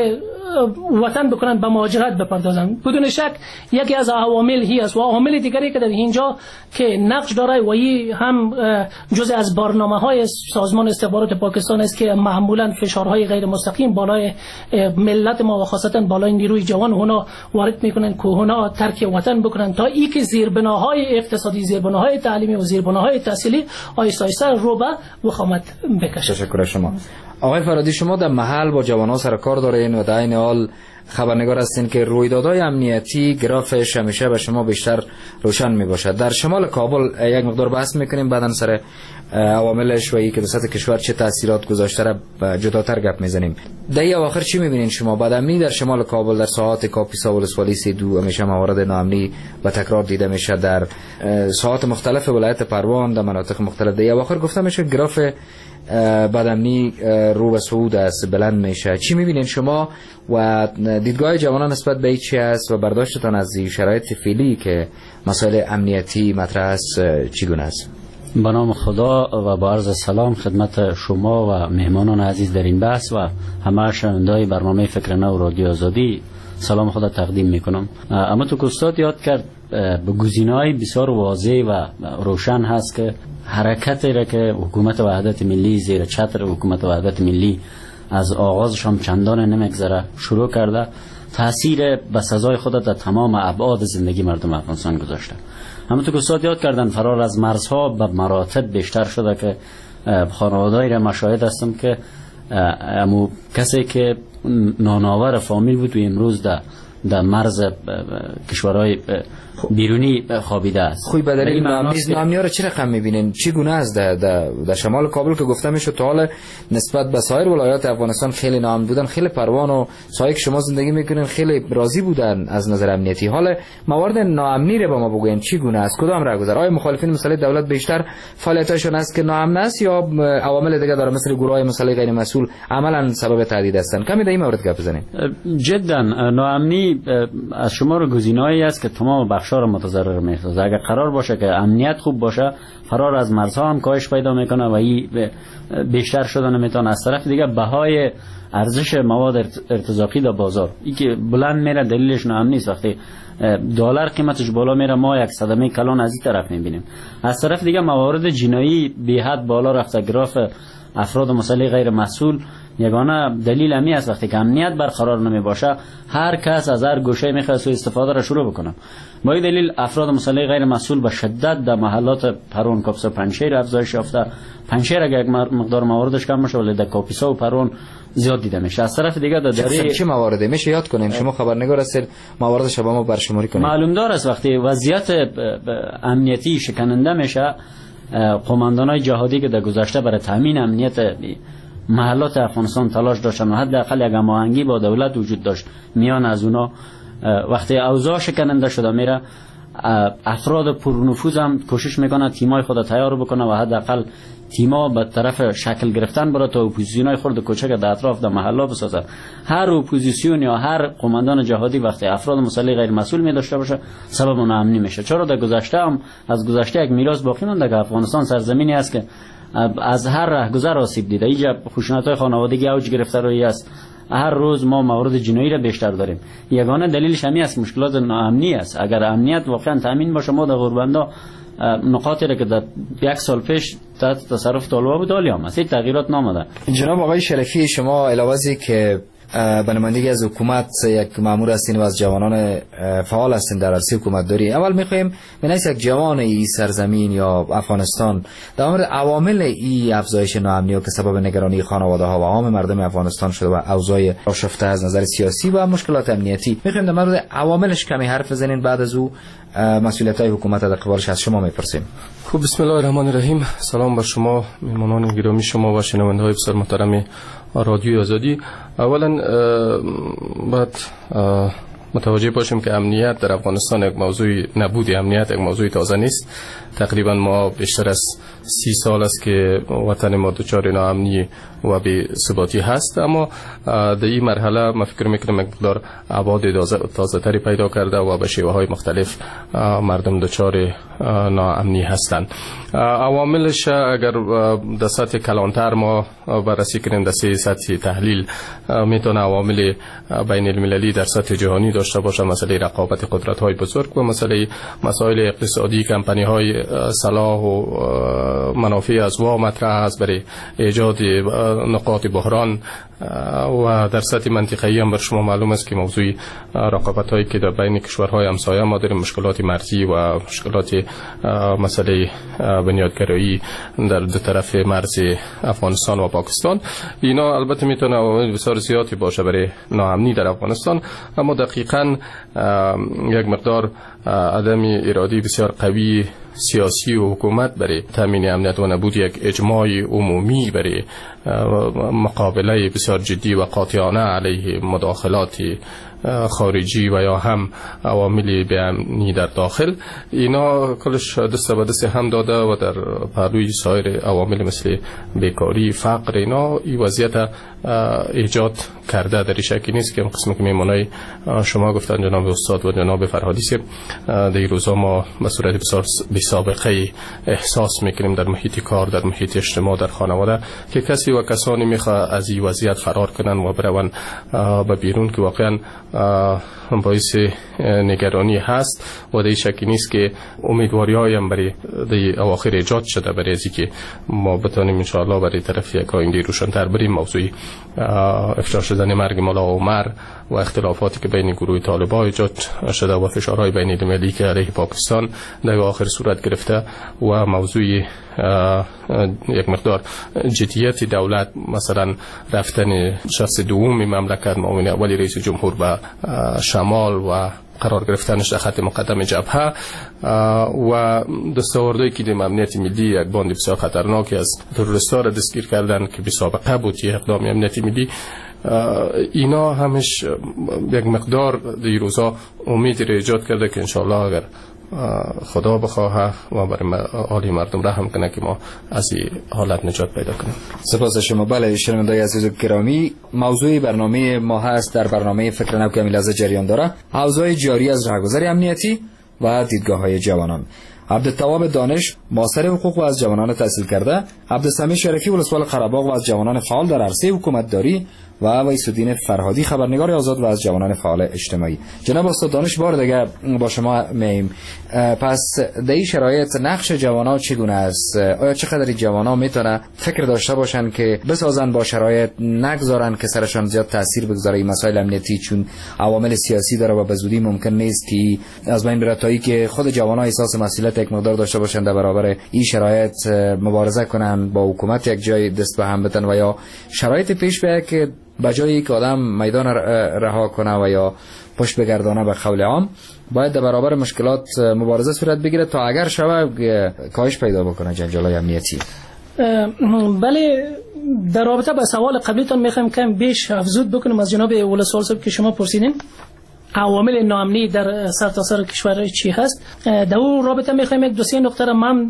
وطن بکنن، به مهاجرت بپردازن. بدون شک یکی از عوامل هی است و عامل دیگری که در اینجا که نقش داره و این هم جزء از برنامه‌های سازمان استخبارات پاکستان است که معمولا فشارهای غیر مستقیم بالای ملت ما و خاصتا بالای نیروی جوان اونا وارد میکنن که اونا ترک وطن بکنن تا اینکه زیربناهای اقتصادی، زیربناهای تعلیمی و زیربناهای تحصیلی آهسته آهسته رو به وخامت بکشه. تشکر شما. آقای فرهادی، شما در محل با جوانان سر کار دارین و در این حال خبرنگار هستین که رویدادهای امنیتی گرافش همیشه به شما بیشتر روشن می باشد. در شمال کابل یک مقدار بحث میکنیم، بعداً سر عواملش و اینکه در سطح کشور چه تاثیرات گذاشته را جداتر گپ میزنیم. دهه اواخر چی میبینین شما؟ بدامنی در شمال کابل در ساعات کاپیسا و ولسوالی 32 همیشه موارد ناامنی به تکرار دیده میشه. در ساعات مختلف ولایت پروان در مناطق مختلف دهه اواخر گفته میشه گراف بدامنی رو به صعود است، بلند میشه. چی میبینین شما و دیدگاه جوانان نسبت به چی است و برداشتتان از شرایط فعلی که مسائل امنیتی مطرح است چگونه است؟ به نام خدا و با عرض سلام خدمت شما و مهمانان عزیز در این بحث و همه شنونده‌های برنامه فکر نو رادیو آزادی سلام خدا تقدیم میکنم. اما تو که استاد یاد کرد به گزینه‌های بسیار واضح و روشن هست که حرکتی را که حکومت وحدت ملی زیر چتر حکومت وحدت ملی از آغازش هم چندان نمیگذره شروع کرده، تاثیر بسزای خود در تمام ابعاد زندگی مردم افغانستان گذاشته. همونطور که استاد یاد کردن فرار از مرزها به مراتب بیشتر شده که خانواده‌ای را مشاهد هستم که کسی که نانآور فامیل بود و امروز در مرز کشورهای بیرونی خوابیده است. خوی به دلیل ناامنی را چه رقم می‌بینین؟ چی گونه است در شمال کابل که گفته میشه تا حالا نسبت به سایر ولایات افغانستان خیلی ناامن بودن، خیلی پروان و سایه که شما زندگی میکنین خیلی راضی بودن از نظر امنیتی. حالا موارد ناامنی را به ما بگوین چی گونه است؟ کدام راه گذر؟ آیا مخالفین مسئله دولت بیشتر فعالیتاشون است که ناامن است یا عوامل دیگه داره مثل گروهای مسئله غیر مسئول عملاً سبب تهدید هستند؟ کمی در این مورد گپ بزنید. جدا ناامنی از شمار گزینه‌ای است که تمام بخش‌ها را متضرر می‌سازد. اگر قرار باشه که امنیت خوب باشه، فرار از مرزها هم کاهش پیدا میکنه و این بیشتر شدن میتونه. از طرف دیگه بهای ارزش مواد ارتزاقی در بازار این که بلند میره، دلیلش ناامنی است. وقتی دلار قیمتش بالا میره ما یک صدمه کلان از این طرف میبینیم. از طرف دیگه موارد جنایی بی حد بالا رفته. گراف افراد مسئله غیر مسئول یگانه دلیل امی است. وقتی که امنیت برقرار نمی باشه هر کس از هر گوشه میخواد سوء استفاده را شروع بکنه. با این دلیل افراد مسئله غیر مسئول به شدت در محلات پرون کاپیسا پنجشیر افزایش یافته. پنجشیر اگر یک مقدار مواردش کم باشه ولی در کاپیسا و پرون زیاد دیده میشه. از طرف دیگه در چه مواردی میشه یاد کنین؟ شما خبرنگار هستید، مواردش با ما برشماری کنید. معلوم دار است وقتی وضعیت امنیتی شکننده میشه، قماندانای جهادی که در گذشته برای تامین امنیت محلات افغانستان تلاش داشتن و حداقل یک هماهنگی با دولت وجود داشت میان از اونا، وقتی اوضاع شکننده شده میره افراد پرنفوذ هم کوشش میکنه تیمای خود تیار بکنه و حداقل تیما به طرف شکل گرفتن برای تا اپوزیسیونای خود کوچک در اطراف در محله بسازه. هر اپوزیسیون یا هر قماندان جهادی وقتی افراد مسئله غیر مسئول می داشته باشه سبب ناامنی میشه. چرا در گذشته هم از گذشته یک میراث باقی مونده که افغانستان سرزمینی است که از هر رهگذر آسیب دیده. اینجا خشونت‌های خانوادگی اوج گرفته روی است. هر روز ما موارد جنایی را بیشتر داریم. یگانه دلیلش همین است، مشکلات ناامنی است. اگر امنیت واقعا تامین باشه ما در غربندا نقاطی را که در یک سال پیش تحت تصرف طالبان بود عالی آمد، هیچ تغییرات نامده. جناب آقای شرفی، شما علاوه از که به نمایندگی از حکومت یک مأمور هستین و از جوانان فعال هستین در عرصه حکومت داری، اول میخوایم به نفس یک جوان این سرزمین یا افغانستان در مورد عوامل این افزایش ناامنی و که سبب نگرانی خانواده ها و عام مردم افغانستان شده و اوضاع آشفته از نظر سیاسی و مشکلات امنیتی، میخوایم در مورد عواملش کمی حرف بزنین، بعد از او مسئولیت‌های حکومت در قبالش از شما میپرسیم. خب بسم الله الرحمن الرحیم. سلام بر شما مهمانان گرامی شما و شنونده‌های بسیار محترم رادیوی آزادی. اولا باید متوجه باشیم که امنیت در افغانستان یک موضوع نبود، امنیت یک موضوع تازه نیست. تقریبا ما بیشتر از 30 سال است که وطن ما دچار ناامنی و بی ثباتی هست، اما در این مرحله ما فکر میکنم یک مقدار ابعاد تازه تری پیدا کرده و به شیوه های مختلف مردم دچار ناامنی هستند. عواملش اگر در سطح کلانتر ما بررسی کنیم، در سطح تحلیل میتونه عوامل بین المللی در سطح جهانی داشته داشته باشند، مسئله رقابت قدرت‌های بزرگ و مسائل اقتصادی، کمپانی‌های صلاح و منافع از وام مطرح است برای ایجاد نقاط بحران و در سطح منطقه‌ای هم بر شما معلوم است که موضوع رقابت‌هایی که در بین کشورهای همسایه ما داریم، مشکلات مرزی و مشکلات مسئله بنیادگرایی در دو طرف مرز افغانستان و پاکستان، اینا البته میتونه عوامل بسیار زیادی باشه برای ناامنی در افغانستان، اما دقیقاً یک مقدار عدم ارادی بسیار قوی سیاسی و حکومت برای تامین امنیت و نبود یک اجماع عمومی برای مقابله بسیار جدی و قاطعانه علیه مداخلات خارجی و یا هم عوامل بی‌امنی در داخل، اینا کلش دست به دست هم داده و در پهلوی سایر عوامل مثل بیکاری، فقر، اینا این وضعیت ایجاد کرده. در شکی نیست که قسمی که میمونای شما گفتن جناب استاد و جناب فرهادی سیب، در این روزا ما به صورت بسیار بی سابقه احساس میکنیم در محیط کار، در محیط اجتماع، در خانواده که کسی و کسانی میخواه از این وضعیت فرار کنن و برون به بیرون که واقعا باعث نگرانی هست و در شکی نیست که امیدواری هایم برای در اواخر ایجاد شده برای از که ما بتانیم انشاءالله برای طرف یک آینده روشن‌تر بریم. موضوع افشا شدن مرگ ملا عمر و اختلافاتی که بین گروه طالبان ایجاد شده و فشارهای بین المللی که علیه پاکستان در آخر صورت گرفته و موضوع یک مقدار جدیت دولت، مثلا رفتن شخص دوم مملکت معاون اول رئیس جمهور به شمال و قرار گرفتنش در خط مقدم جبهه و دستاوردهایی که در امنیت ملی یک باند بسیار خطرناکی از تروریست‌ها را دستگیر کردن که بی سابقه بود که اقدام امنیت ملی، اینا همش یک مقدار در روزا امید را ایجاد کرده که انشاءالله اگر خدا بخواه و برای حالی مردم رحم کنه که ما از این حالت نجات پیدا کنیم. سپاس شما. بله شنوندگان عزیز و گرامی، موضوع برنامه ما هست در برنامه فکر نو که میلازه جریان داره، اوضاع جاری از راهگذار امنیتی و دیدگاه‌های جوانان. عبدالتواب دانش ماستر حقوق و از جوانان تحصیل کرده، عبدالسمیع شریفی ولسوال قره‌باغ و از جوانان فعال در عرصه حکومتداری و ویس‌الدین فرهادی خبرنگار آزاد و از جوانان فعال اجتماعی. جناب استاد دانش، بار دیگه با شما میایم. پس در این شرایط نقش جوانان چگونه است؟ آیا چقدر جوانان میتونه فکر داشته باشن که بسازن با شرایط، نگذارن که سرشان زیاد تاثیر بگذاره این مسائل امنیتی، چون عوامل سیاسی داره و به زودی ممکن نیست که از بین بره تا اینکه خود جوانان احساس مسئولیت یک مقدار داشته باشن در برابر این شرایط مبارزه کنن، با حکومت یک جای دست به هم بدن و یا شرایط پیش بیاد که بجایی که آدم میدان رها کنه و یا پشت بگردانه به قول عام، باید در برابر مشکلات مبارزه صورت بگیره تا اگر شبه کاهش پیدا بکنه جنجال‌های امنیتی. بله، در رابطه با سوال قبلیتان میخوایم کم بیش افزود بکنم از جناب ولسوال صاحب که شما پرسیدین عوامل ناامنی در سرتاسر کشور چی هست. در اون رابطه میخوایم یک دو سه نکته را من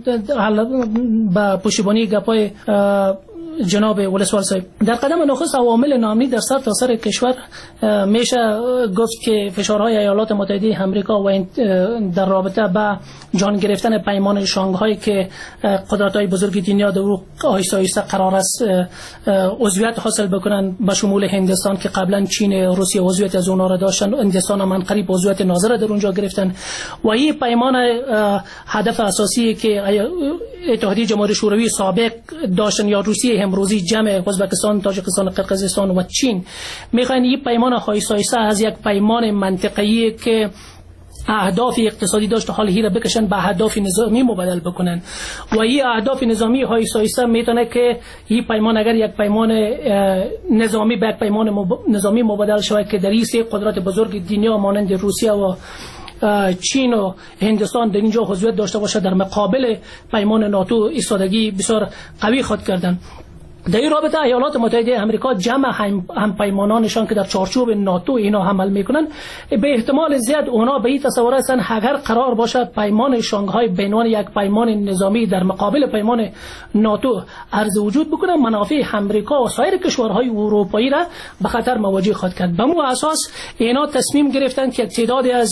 با پشتیبانی گپای جناب ولسوال صاحب، در قدم نخست عوامل ناامنی در سرتاسر کشور میشه گفت که فشارهای ایالات متحده آمریکا و در رابطه با جان گرفتن پیمان شانگهای که قدرت‌های بزرگ دنیا در او آهسته آهسته قرار است عضویت حاصل بکنن، به شمول هندوستان که قبلا چین، روسیه عضویت از اونها را داشتن، هندوستان هم قریب عضویت ناظره در اونجا گرفتن و این پیمان هدف اساسی که اتحادیه جماهیر شوروی سابق داشتن یا روسیه امروزی جمع ازبکستان، تاجیکستان، قرقیزستان و چین میخواین این پیمان آهسته از یک پیمان منطقه‌ای که اهداف اقتصادی داشت حال هی را بکشن به اهداف نظامی مبادل بکنن و این اهداف نظامی آهسته میتونه که این پیمان اگر یک پیمان نظامی به یک پیمان نظامی مبادل شود که در این سه قدرت بزرگ دنیا مانند روسیه و چین و هندوستان در اینجا حضوریت داشته باشه در مقابل پیمان ناتو ایستادگی بسیار قوی خود کردن. در این رابطه ایالات متحده آمریکا جمع هم پیمانانشان که در چارچوب ناتو اینا عمل میکنن، به احتمال زیاد اونا به این تصور هستن اگر قرار باشد پیمان شانگهای به عنوان یک پیمان نظامی در مقابل پیمان ناتو عرض وجود بکنه، منافع آمریکا و سایر کشورهای اروپایی را به خطر مواجه خواهد کرد. به مو اساس اینا تصمیم گرفتن که یک تعدادی از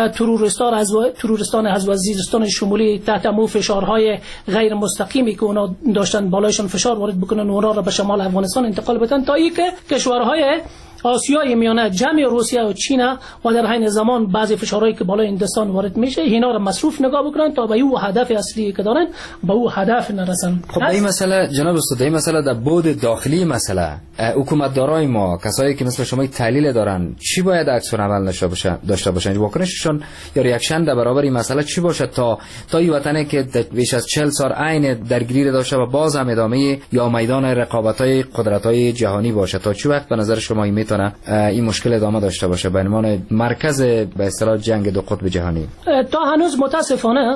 تروریستان از وزیرستان شمالی تحت مو فشارهای غیر مستقیمی که اونا داشتن بالایشان فشار وارد بکنن، اونا را به شمال افغانستان انتقال بدن تا اینکه کشورهای آسیای میانه جمع روسیه و چین و در حین زمان بعضی فشارهایی که بالای هندستان وارد میشه اینا رو مصروف نگاه بکنن تا به اون هدف اصلی که دارن به اون هدف نرسن. خب این مسئله جناب استاد، این مسئله در بود داخلی مسئله حکومتدارای ما، کسایی که مثل شما تحلیل دارن، چی باید عکس العمل داشته باشن؟ واکنششون یا ریاکشن در برابر این مسئله چی باشه تا این وطنی که بیش از 40 سال عین درگیری داشته و باز هم ادامه یا میدان رقابت‌های قدرت‌های جهانی باشه، تا چه وقت به نظر شما این میتونه این مشکل ادامه داشته باشه به عنوان مرکز به اصطلاح جنگ دو قطب جهانی؟ تا هنوز متاسفانه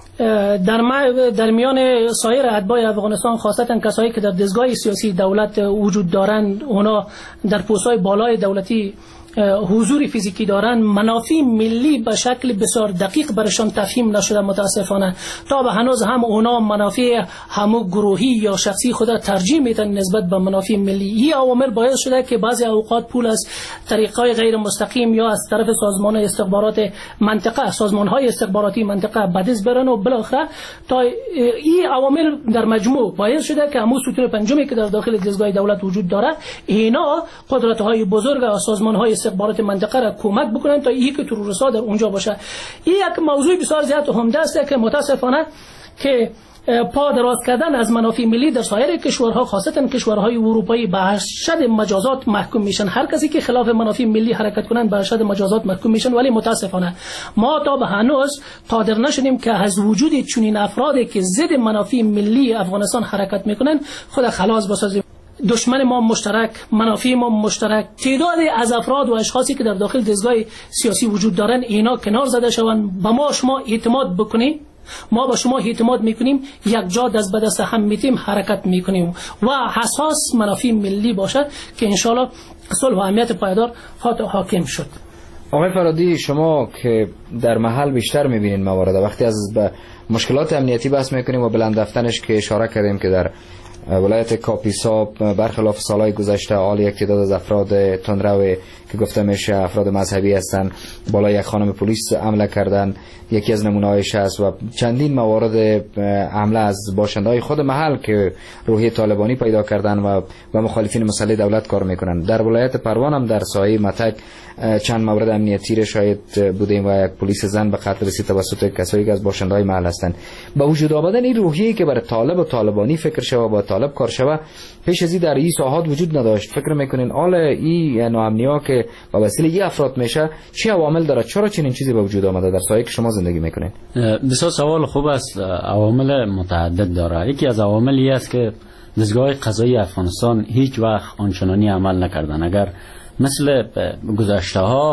در میان سایر اتباع افغانستان، خاصتا کسایی که در دستگاه سیاسی دولت وجود دارند، اونا در پست‌های بالای دولتی حضور فیزیکی دارن، منافع ملی به شکل بسیار دقیق برشان تفهیم نشده متاسفانه. تا به هنوز هم اونا منافع همو گروهی یا شخصی خود را ترجیح میدن نسبت به منافع ملی. این عوامل باعث شده که بعضی اوقات پول از طریقای غیر مستقیم یا از طرف سازمان استخبارات منطقه، سازمان‌های استخباراتی منطقه بدیز برن و بالاخره تا این عوامل در مجموع باعث شده که همون ستون پنجمی که در داخل دستگاه دولت وجود داره، اینا قدرت‌های بزرگ و سازمان‌های استخبارات منطقه را کمک بکنن تا اینکه تروریست‌ها در اونجا باشه. این یک موضوع بسیار زیاد عمده است که متاسفانه که پا دراز کردن از منافع ملی در سایر کشورها، خاصتا کشورهای اروپایی، به ارشد مجازات محکوم میشن. هر کسی که خلاف منافع ملی حرکت کنن به ارشد مجازات محکوم میشن. ولی متاسفانه ما تا به هنوز قادر نشدیم که از وجود چنین افرادی که ضد منافع ملی افغانستان حرکت میکنن خود خلاص بسازیم. دشمن ما مشترک، منافع ما مشترک، تعدادی از افراد و اشخاصی که در داخل دستگاه سیاسی وجود دارن اینا کنار زده شوند. به ما شما اعتماد بکنید، ما با شما اعتماد میکنیم، یک جا دست به دست هم میتیم حرکت میکنیم و حساس منافع ملی باشه که انشالله صلح و امنیت پایدار حاکم شد. آقای فرادی، شما که در محل بیشتر میبینید موارد، وقتی از مشکلات امنیتی بحث میکنیم و بلند رفتنش که اشاره کردیم که در ولایت کاپیسا برخلاف سالهای گذشته آل یک تعداد از افراد تندرو که گفته میشه افراد مذهبی هستند بالای یک خانم پلیس حمله کردن، یکی از نمونه‌هایش است و چندین موارد حمله از باشنده‌های خود محل که روحیه طالبانی پیدا کردن و مخالفین مسلح دولت کار میکنن. در ولایت پروان هم در سایه متک چند مورد امنیتی شاهد بودیم و یک پلیس زن به قتل رسید توسط کسایی که از باشنده‌های محل هستند. با وجود آمدن این روحیه‌ای که برای طالب و طالبانی فکر شوه با طالب کار شوه، پیش از این در این ساحات وجود نداشت. فکر میکنین حال این ناامنی‌ها که با وسیله این افراد میشه چه عوامل داره؟ چرا چنین چیزی به وجود آمده در سایه که شما زندگی میکنین؟ بسیار سوال خوب است. عوامل متعدد داره. یکی از عواملی است که دستگاه قضایی افغانستان هیچ وقت آنچنانی عمل نکردن. اگر مثل گذشته ها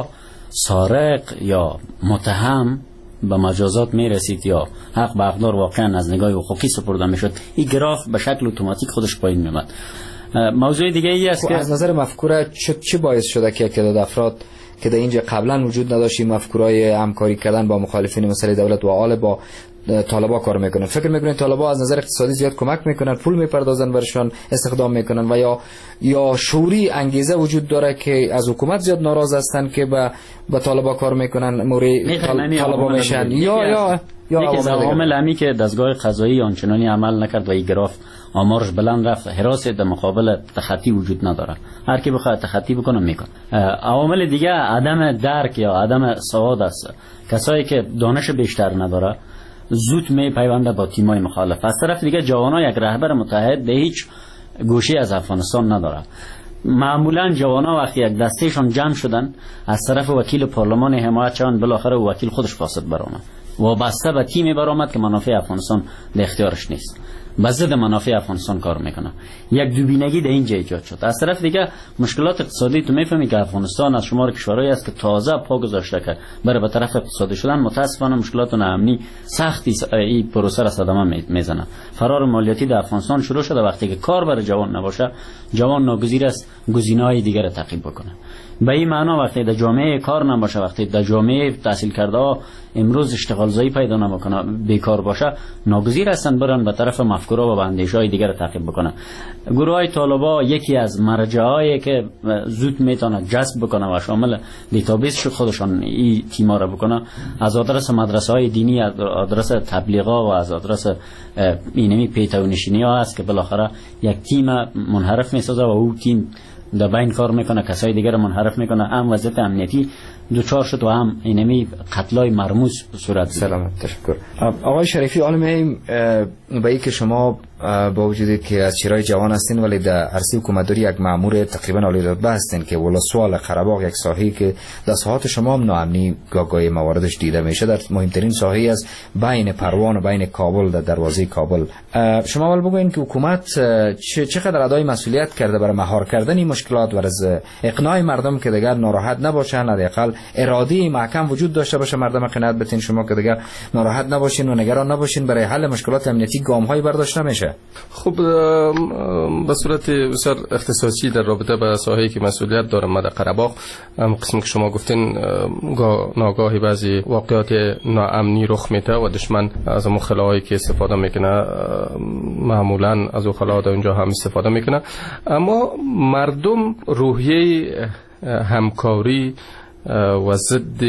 سارق یا متهم به مجازات می رسید یا حق به حقدار واقعا از نگاه حقوقی سپرده می شد، این گراف به شکل اتوماتیک خودش پایین می آمد. موضوع دیگه ای است که از نظر مفکوره چه باعث شده که تعداد افراد که در اینجا قبلا وجود نداشت این مفکورای همکاری کردن با مخالفین مسلح دولت و حال با طالبا کار میکنن؟ فکر میکنن طالبا از نظر اقتصادی زیاد کمک میکنن، پول میپردازن برشان، استخدام میکنن و یا شعوری انگیزه وجود داره که از حکومت زیاد ناراض هستن که با طالبا کار میکنن، موری طالبا میشن یا عوامل همی که دستگاه قضایی آنچنانی عمل نکرد و این گراف آمارش بلند رفت. حراست در مقابل تخطی وجود نداره، هر کی بخواد تخطی بکنه میکنه. عوامل دیگه عدم درک یا عدم سواد است. کسایی که دانش بیشتر نداره زود می پیونده با تیمای مخالف. از طرف دیگه جوانان یک رهبر متحد به هیچ گوشه از افغانستان نداره. معمولا جوانا وقتی یک دستهشون جمع شدن از طرف وکیل پارلمان حمایت شدن، بالاخره وکیل خودش فاسد برآمد و بسته به تیمی برآمد که منافع افغانستان به اختیارش نیست، به ضد منافع افغانستان کار میکنه. یک دوبینگی در اینجا ایجاد شد. از طرف دیگه مشکلات اقتصادی تو میفهمی که افغانستان از شمار کشورهایی است که تازه پا گذاشته که برای به طرف اقتصادی شدن. متاسفانه مشکلات امنی سختی این پروسه را صدمه میزنه. فرار مالیاتی در افغانستان شروع شده. وقتی که کار برای جوان نباشه، جوان ناگزیر است گزینه‌های دیگر را تعقیب بکنه. به این معنا وقتی در جامعه کار نباشه، وقتی در جامعه تحصیل کرده ها امروز اشتغال زایی پیدا نمیکنه، بیکار باشه، ناگزیر هستن برن به طرف مفکورها و اندیشه‌های دیگر تعقیب بکنه. گروهای طالبا یکی از مرجعایی که زود میتونه جذب بکنه و شامل دیتابیس خودشان این تیم‌ها را بکنه، از آدرس مدرسه‌های دینی، از آدرس تبلیغا و از آدرس اینمی پیتاونشینی ها است که بالاخره یک تیم منحرف میسازه و او تیم در بین کار میکنه، کسای دیگر منحرف میکنه، هم وضعیت امنیتی دوچار شد و هم اینمی قتلای مرموز صورت. سلامت، تشکر. آقای شریفی، عالم به ای که شما با وجودی که از چرای جوان هستین ولی در عرصه حکومتداری یک مأمور تقریبا عالی رتبه هستین که ولسوال قره‌باغ یک ساحه‌ای که در ساحات شما هم ناامنی گاگای مواردش دیده میشه، در مهمترین ساحه‌ای از بین پروان و بین کابل در دروازه کابل. شما اول بگوین که حکومت چقدر ادای مسئولیت کرده برای مهار کردن این مشکلات و از اقناع مردم که دیگر ناراحت نباشن، حداقل اراده محکم وجود داشته باشه مردم قناعت بتین شما که دیگر ناراحت نباشین و نگران نباشین برای حل مشکلات امنیتی گام‌های برداشته میشه. خب به صورت بسیار اختصاصی در رابطه با ساحه‌ای که مسئولیت دارم ما در قره‌باغ، قسمی که شما گفتین ناگاهی بعضی واقعات ناامنی رخ میده و دشمن از اون خلاهایی که استفاده میکنه معمولا از اون خلاها در اونجا هم استفاده میکنه، اما مردم روحیه همکاری و ضد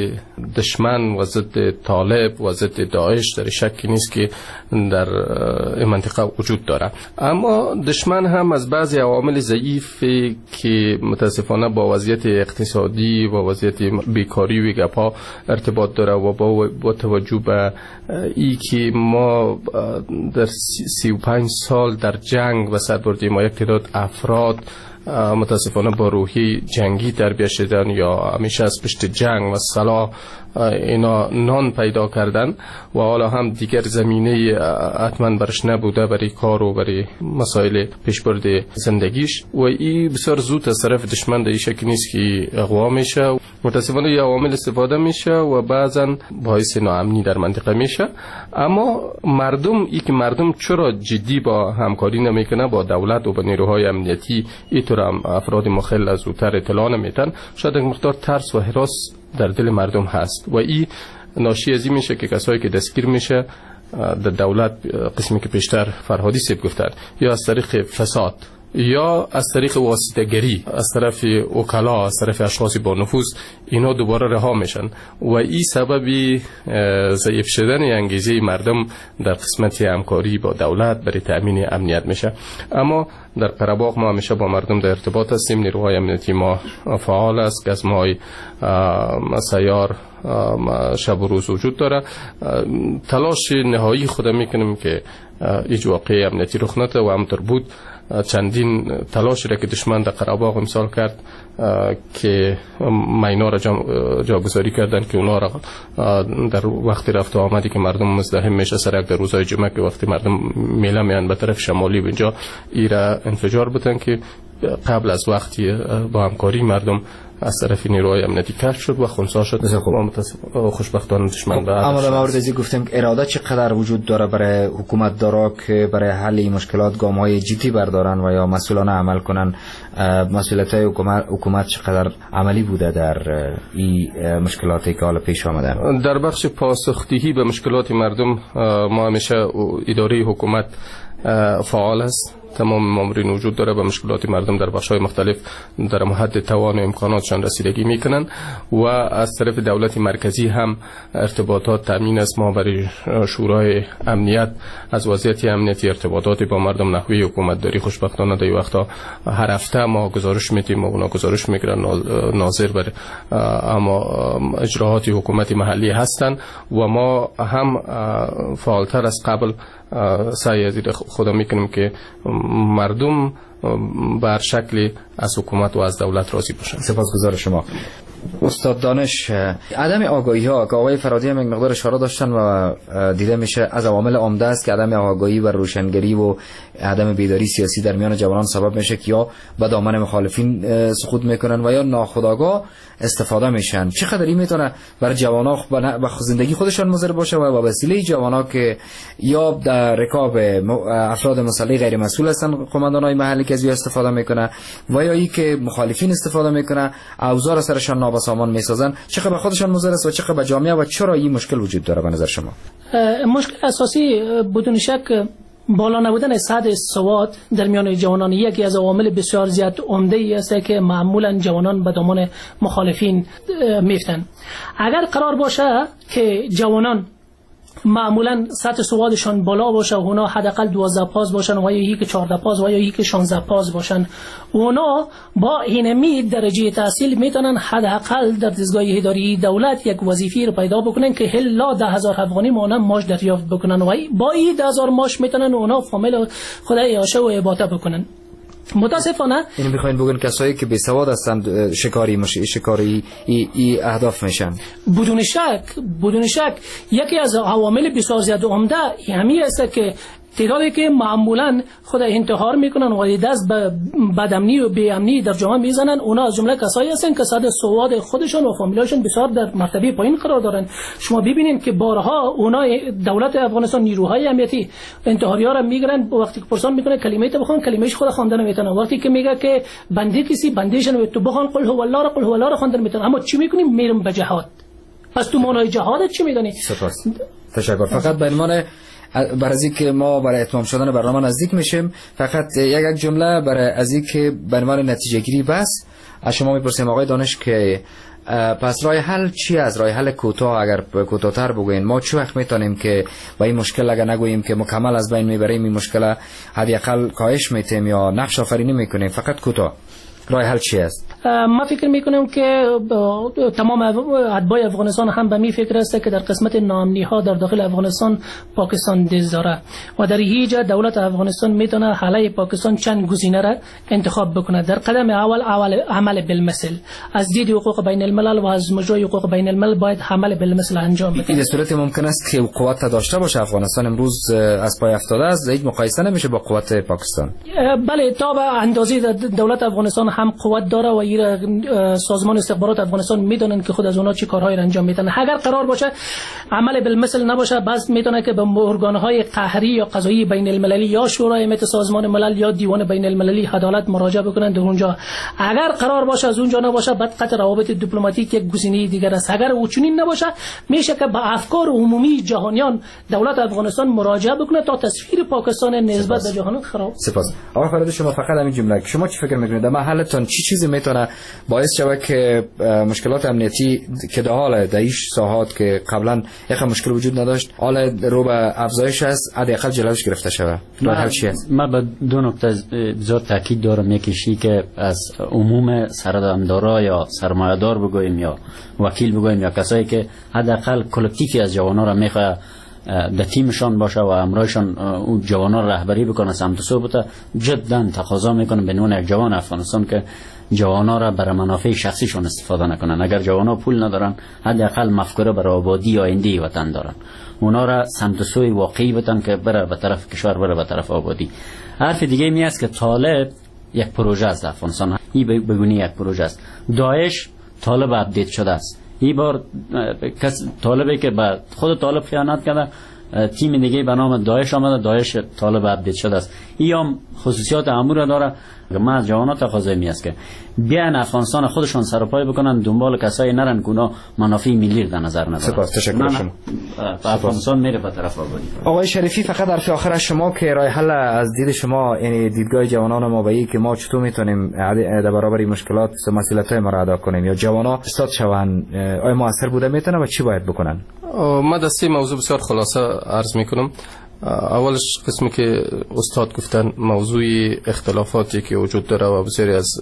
دشمن و ضد طالب و ضد داعش در شکی نیست که در این منطقه وجود داره. اما دشمن هم از بعضی عوامل ضعیفی که متاسفانه با وضعیت اقتصادی و وضعیت بیکاری و گپا ارتباط داره و با توجه به ای که ما در 35 سال در جنگ و سربردی ما یک تعداد افراد متاسفانه با روحی جنگی تربیت شدن یا همیشه از پشت جنگ و سلاح اینا نان پیدا کردن و حالا هم دیگر زمینه حتما برش نبوده برای کار و برای مسائل پیشبرد زندگیش و این بسیار زود از طرف دشمن در شکل نیست که اغوا میشه، متاسفانه یه عوامل استفاده میشه و بعضا باعث ناامنی در منطقه میشه. اما مردم چرا جدی با همکاری نمیکنه با دولت و با نیروهای امنیتی، اینطور هم افراد مخل از زودتر اطلاع نمیتن، شاید یک مقدار ترس و هراس در دل مردم هست و این ناشی از این میشه که کسایی که دستگیر میشه در دولت، قسمی که پیشتر فرهادی سیب گفتن، یا از طریق فساد یا از طریق واسطه‌گری از طرف وکلا، از طرف اشخاصی با نفوذ، اینا دوباره رها میشن و این سببی ضعیف شدن انگیزه مردم در قسمت همکاری با دولت برای تأمین امنیت میشه. اما در قره‌باغ ما همیشه با مردم در ارتباط هستیم، نیروهای امنیتی ما فعال است، گزمه‌های سیار شب و روز وجود داره. تلاش نهایی خود میکنیم که هیچ واقعه امنیتی رخ نده و همطور بود چندین تلاش را که دشمن در قره‌باغ امسال کرد که مینا را جاگذاری کردن که اونا را در وقتی رفت و آمدی که مردم مزدحم میشه سرک در روزهای جمعه که وقتی مردم میله میان به طرف شمالی و اینجا ایرا انفجار بتن که قبل از وقتی با همکاری مردم از طرف نیروهای امنیتی کشف شد و خنثی شد. خوشبختانه دشمن به اما در مورد از گفتیم که اراده چقدر وجود داره برای حکومت دارا که برای حل این مشکلات گام‌های جدی بردارن و یا مسئولانه عمل کنن، مسئولیت‌های حکومت چقدر عملی بوده در این مشکلاتی که حالا پیش آمدن؟ در بخش پاسخدهی به مشکلات مردم ما همیشه اداره حکومت فعال است، تمام مامورین وجود داره، به مشکلات مردم در بخش‌های مختلف در حد توان و امکاناتشان رسیدگی میکنن و از طرف دولت مرکزی هم ارتباطات تامین است. ما برای شورای امنیت از وضعیت امنیتی ارتباطات با مردم نحوی حکومت داری خوشبختانه در وقتا هر هفته ما گزارش میدیم و اونا گزارش میگیرن، ناظر بر اما اجراعات حکومتی محلی هستند و ما هم فعالتر از قبل سعی از خدا میکنیم که مردم بر شکل از حکومت و از دولت راضی باشند. سپاسگزار شما. استاد دانش، عدم آگاهی ها که آقای فرهادی هم یک مقدار اشاره داشتن و دیده میشه از عوامل عمده است که عدم آگاهی و روشنگری و عدم بیداری سیاسی در میان جوانان سبب میشه که یا به دامن مخالفین سقوط میکنن و یا ناخودآگاه استفاده میشن. چقدر این میتونه برای جوانا به زندگی خودشان مضر باشه و به وسیله جوانا که یا در رکاب افراد مسلح غیر مسئول هستن، قماندانای محلی که از استفاده میکنه و یا ای که مخالفین استفاده میکنه، اوزار سرشان نابسامان میسازن، چقدر به خودشان مضر است و چقدر به جامعه و چرا این مشکل وجود داره به نظر شما؟ مشکل اساسی بدون شک بالا نبودن سطح سواد در میان جوانان یکی از عوامل بسیار زیاد عمده ای است که معمولا جوانان به دامن مخالفین میفتن. اگر قرار باشه که جوانان معمولا سطح سوادشان بالا باشه، اونا حداقل 12 پاس باشن و یا یک 14 پاس و یا یک 16 پاس باشن. اونا با اینمی درجه تحصیل میتونن حداقل در دستگاه اداری دولت یک وظیفه رو پیدا بکنن که هلا 10,000 افغانی ماهانه معاش دریافت بکنن و با این 10,000 معاش میتونن اونا فامیل خود عیاشه و عباده بکنن. متاسفانه این میخواین بگن کسایی که بی سواد هستند شکاری ای اهداف میشن. بدون شک یکی از عوامل بسیار زیاد عمده همین است که تعدادی که معمولا خود انتحار میکنن و دست به بدامنی و بیامنی در جامعه میزنن، اونا از جمله کسایی هستن که سطح سواد خودشون و فامیلاشون بسیار در مرتبه پایین قرار دارن. شما ببینید که بارها اونا دولت افغانستان نیروهای امنیتی انتحاری‌ها را میگیرن، وقتی که پرسان میکنه کلمه تو بخون کلمه‌اش خود خواندن نمیتونه، وقتی که میگه که بنده کسی بندهشون تو بخون قل هو الله را خواندن میتونه، اما چی میکنیم؟ میرم به جهاد. پس تو معنای جهاد چی میدونی؟ سپاس، تشکر. فقط به عنوان برای از اینکه ما برای اتمام شدن برنامه نزدیک میشیم، فقط یک جمله برای از اینکه به عنوان نتیجه گیری بس از شما میپرسیم آقای دانش که پس راه حل چی از راه حل کوتاه؟ اگر کوتاه‌تر بگوین ما چه وقت میتونیم که با این مشکل اگر نگوییم که مکمل از بین میبریم این مشکل، حداقل کاهش میتیم یا نقش آفرینی میکنیم، فقط کوتاه راه حل چی است؟ ما فکر میکنم که تمام اتباع افغانستان هم به می فکر است که در قسمت ناامنی ها در داخل افغانستان پاکستان دست داره و در هیچ دولت افغانستان میتونه حاله پاکستان چند گزینه را انتخاب بکنه. در قدم اول عمل بالمثل از دید حقوق بین الملل و از مجرای حقوق بین الملل باید عمل بالمثل انجام بده. این صورت ممکن است که قوت داشته باشه. افغانستان امروز از پای افتاده است، هیچ مقایسه نمیشه با قوت پاکستان. بله، تا به اندازه دولت افغانستان هم قوت داره و سازمان استخبارات افغانستان میدونن که خود از اونا چی کارهایی انجام میدن. اگر قرار باشه عمل بالمثل نباشه، بس میتونه که به ارگانهای قهری یا قضایی بین المللی یا شورای امنیت سازمان ملل یا دیوان بین المللی عدالت مراجعه بکنن در اونجا. اگر قرار باشه از اونجا نباشه، بعد قطع روابط دیپلماتیک یک گزینه دیگر است. اگر او چنین نباشه، میشه که به افکار عمومی جهانیان دولت افغانستان مراجعه بکنه تا تصویر پاکستان نسبت به جهان خراب. سپاس. آقای فرید، شما فقط همین جمله شما چی فکر میکنید؟ در حالتون چی چیزی میتونه باعث شود که مشکلات امنیتی که در حال دایش ساحات که قبلا یک مشکل وجود نداشت حال رو به افزایش است، حداقل جلوش گرفته شود؟ ما به دو نکته بسیار تاکید دارم. یکیشی که از عموم سردمدارا یا سرمایه‌دار بگوییم یا وکیل بگوییم یا کسایی که حداقل کلکتیفی از جوانا را میخواه در تیمشان باشه و امرایشان اون جوانان رهبری بکنه سمت صحبت، جدا تقاضا میکنه به نوع یک جوان افغانستان که جوانا را برای منافع شخصیشون استفاده نکنن. اگر جوانا پول ندارن، حداقل مفکوره برای آبادی آینده وطن دارن، اونا را سمت سوی واقعی بتن که بره به طرف کشور، بره به طرف آبادی. حرف دیگه می است که طالب یک پروژه است. افغانستان این بگونی یک پروژه است. داعش طالب اپدیت شده است. این بار کس طالبی که بعد خود طالب خیانت کرده، تیم دیگه به نام داعش آمده، داعش طالب اپدیت شده است. این هم خصوصیات امور داره. من از جوانات تقاضا می است که بیان افغانستان خودشان سرپای بکنن، دنبال کسایی نرن که اونا منافع ملی در نظر ندارن. سپاس، تشکر شما. افغانستان میره به طرف آبادی. آقای شریفی، فقط حرف آخر شما که راه حل از دید شما، یعنی دیدگاه جوانان ما به که ما چطور میتونیم در برابر مشکلات مسئولیت‌های ما را ادا کنیم یا جوانا استاد شوند، آیا موثر بوده میتونه و چی باید بکنن؟ ما در سه موضوع بسیار خلاصه عرض میکنم. اولش قسمی که استاد گفتن موضوع اختلافاتی که وجود داره و بسیاری از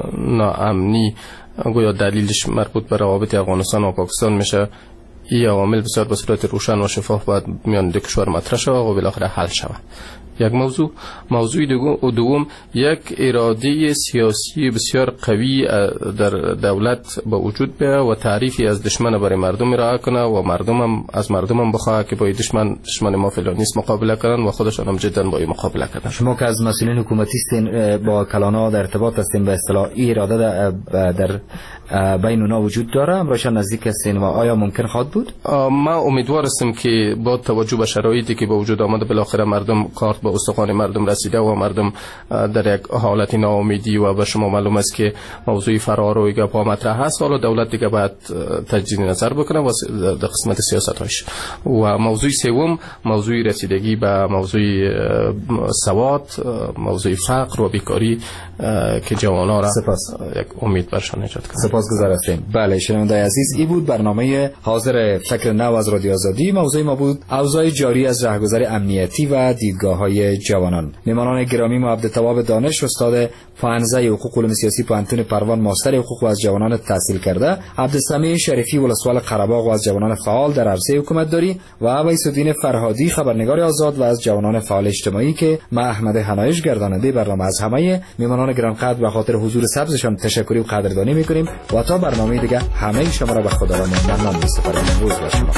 ناامنی گویا دلیلش مربوط به روابط افغانستان و پاکستان میشه. این عوامل بسیار به صورت روشن و شفاف باید میان دو کشور مطرح شود و بالاخره حل شود. یک موضوع دوم یک اراده سیاسی بسیار قوی در دولت به وجود بیاید و تعریفی از دشمن برای مردم ارائه کنه و از مردم بخواه که با دشمن ما فلان نیست مقابله کنن و خودشان هم جدا با این مقابله کنن. شما که از مسئولین حکومتی هستین، با کلانا در ارتباط هستین، به اصطلاح این اراده در بین اونا وجود داره؟ امرایشان نزدیک هستین و آیا ممکن خواهد بود؟ ما امیدوار هستیم که با توجه به شرایطی که با وجود آمده بالاخره مردم کارت به استخوان مردم رسیده و مردم در یک حالت ناامیدی و به شما معلوم است که موضوع فرار و گپا مطرح هست. حالا دولت دیگه باید تجدید نظر بکنه و در قسمت سیاست‌هاش. و موضوع سوم موضوع رسیدگی به موضوع سواد، موضوع فقر و بیکاری که جوانان را یک امید برشان ایجاد کنه. سپاسگزار هستیم. بله شنوندگان عزیز، این بود برنامه حاضر فکر نو از رادیو آزادی. موضوع ما بود اوضاع جاری از رهگذر امنیتی و دیدگاه‌های جوانان. مهمانان گرامی ما عبدالتواب دانش، استاد فنزه حقوق علوم سیاسی پانتون پروان، ماستر حقوق و از جوانان تحصیل کرده، عبدالسمیع شریفی ولسوال قره‌باغ و از جوانان فعال در عرصه حکومتداری و ویس‌الدین فرهادی خبرنگار آزاد و از جوانان فعال اجتماعی که ما احمد حنایش گرداننده برنامه از همه مهمانان گرانقدر به خاطر حضور سبزشان تشکری و قدردانی می‌کنیم و تا برنامه دیگه همه شما را به خداوند ممنون می‌سپاریم. روز با شما.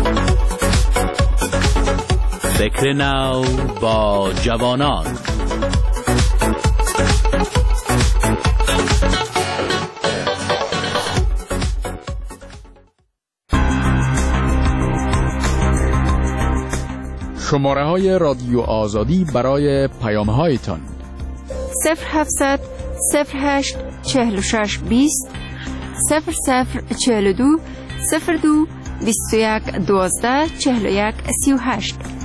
فکر نو با جوانان. شماره های رادیو آزادی برای پیام هایتان 0700 08 46 20 0042 02 21 12 41 38.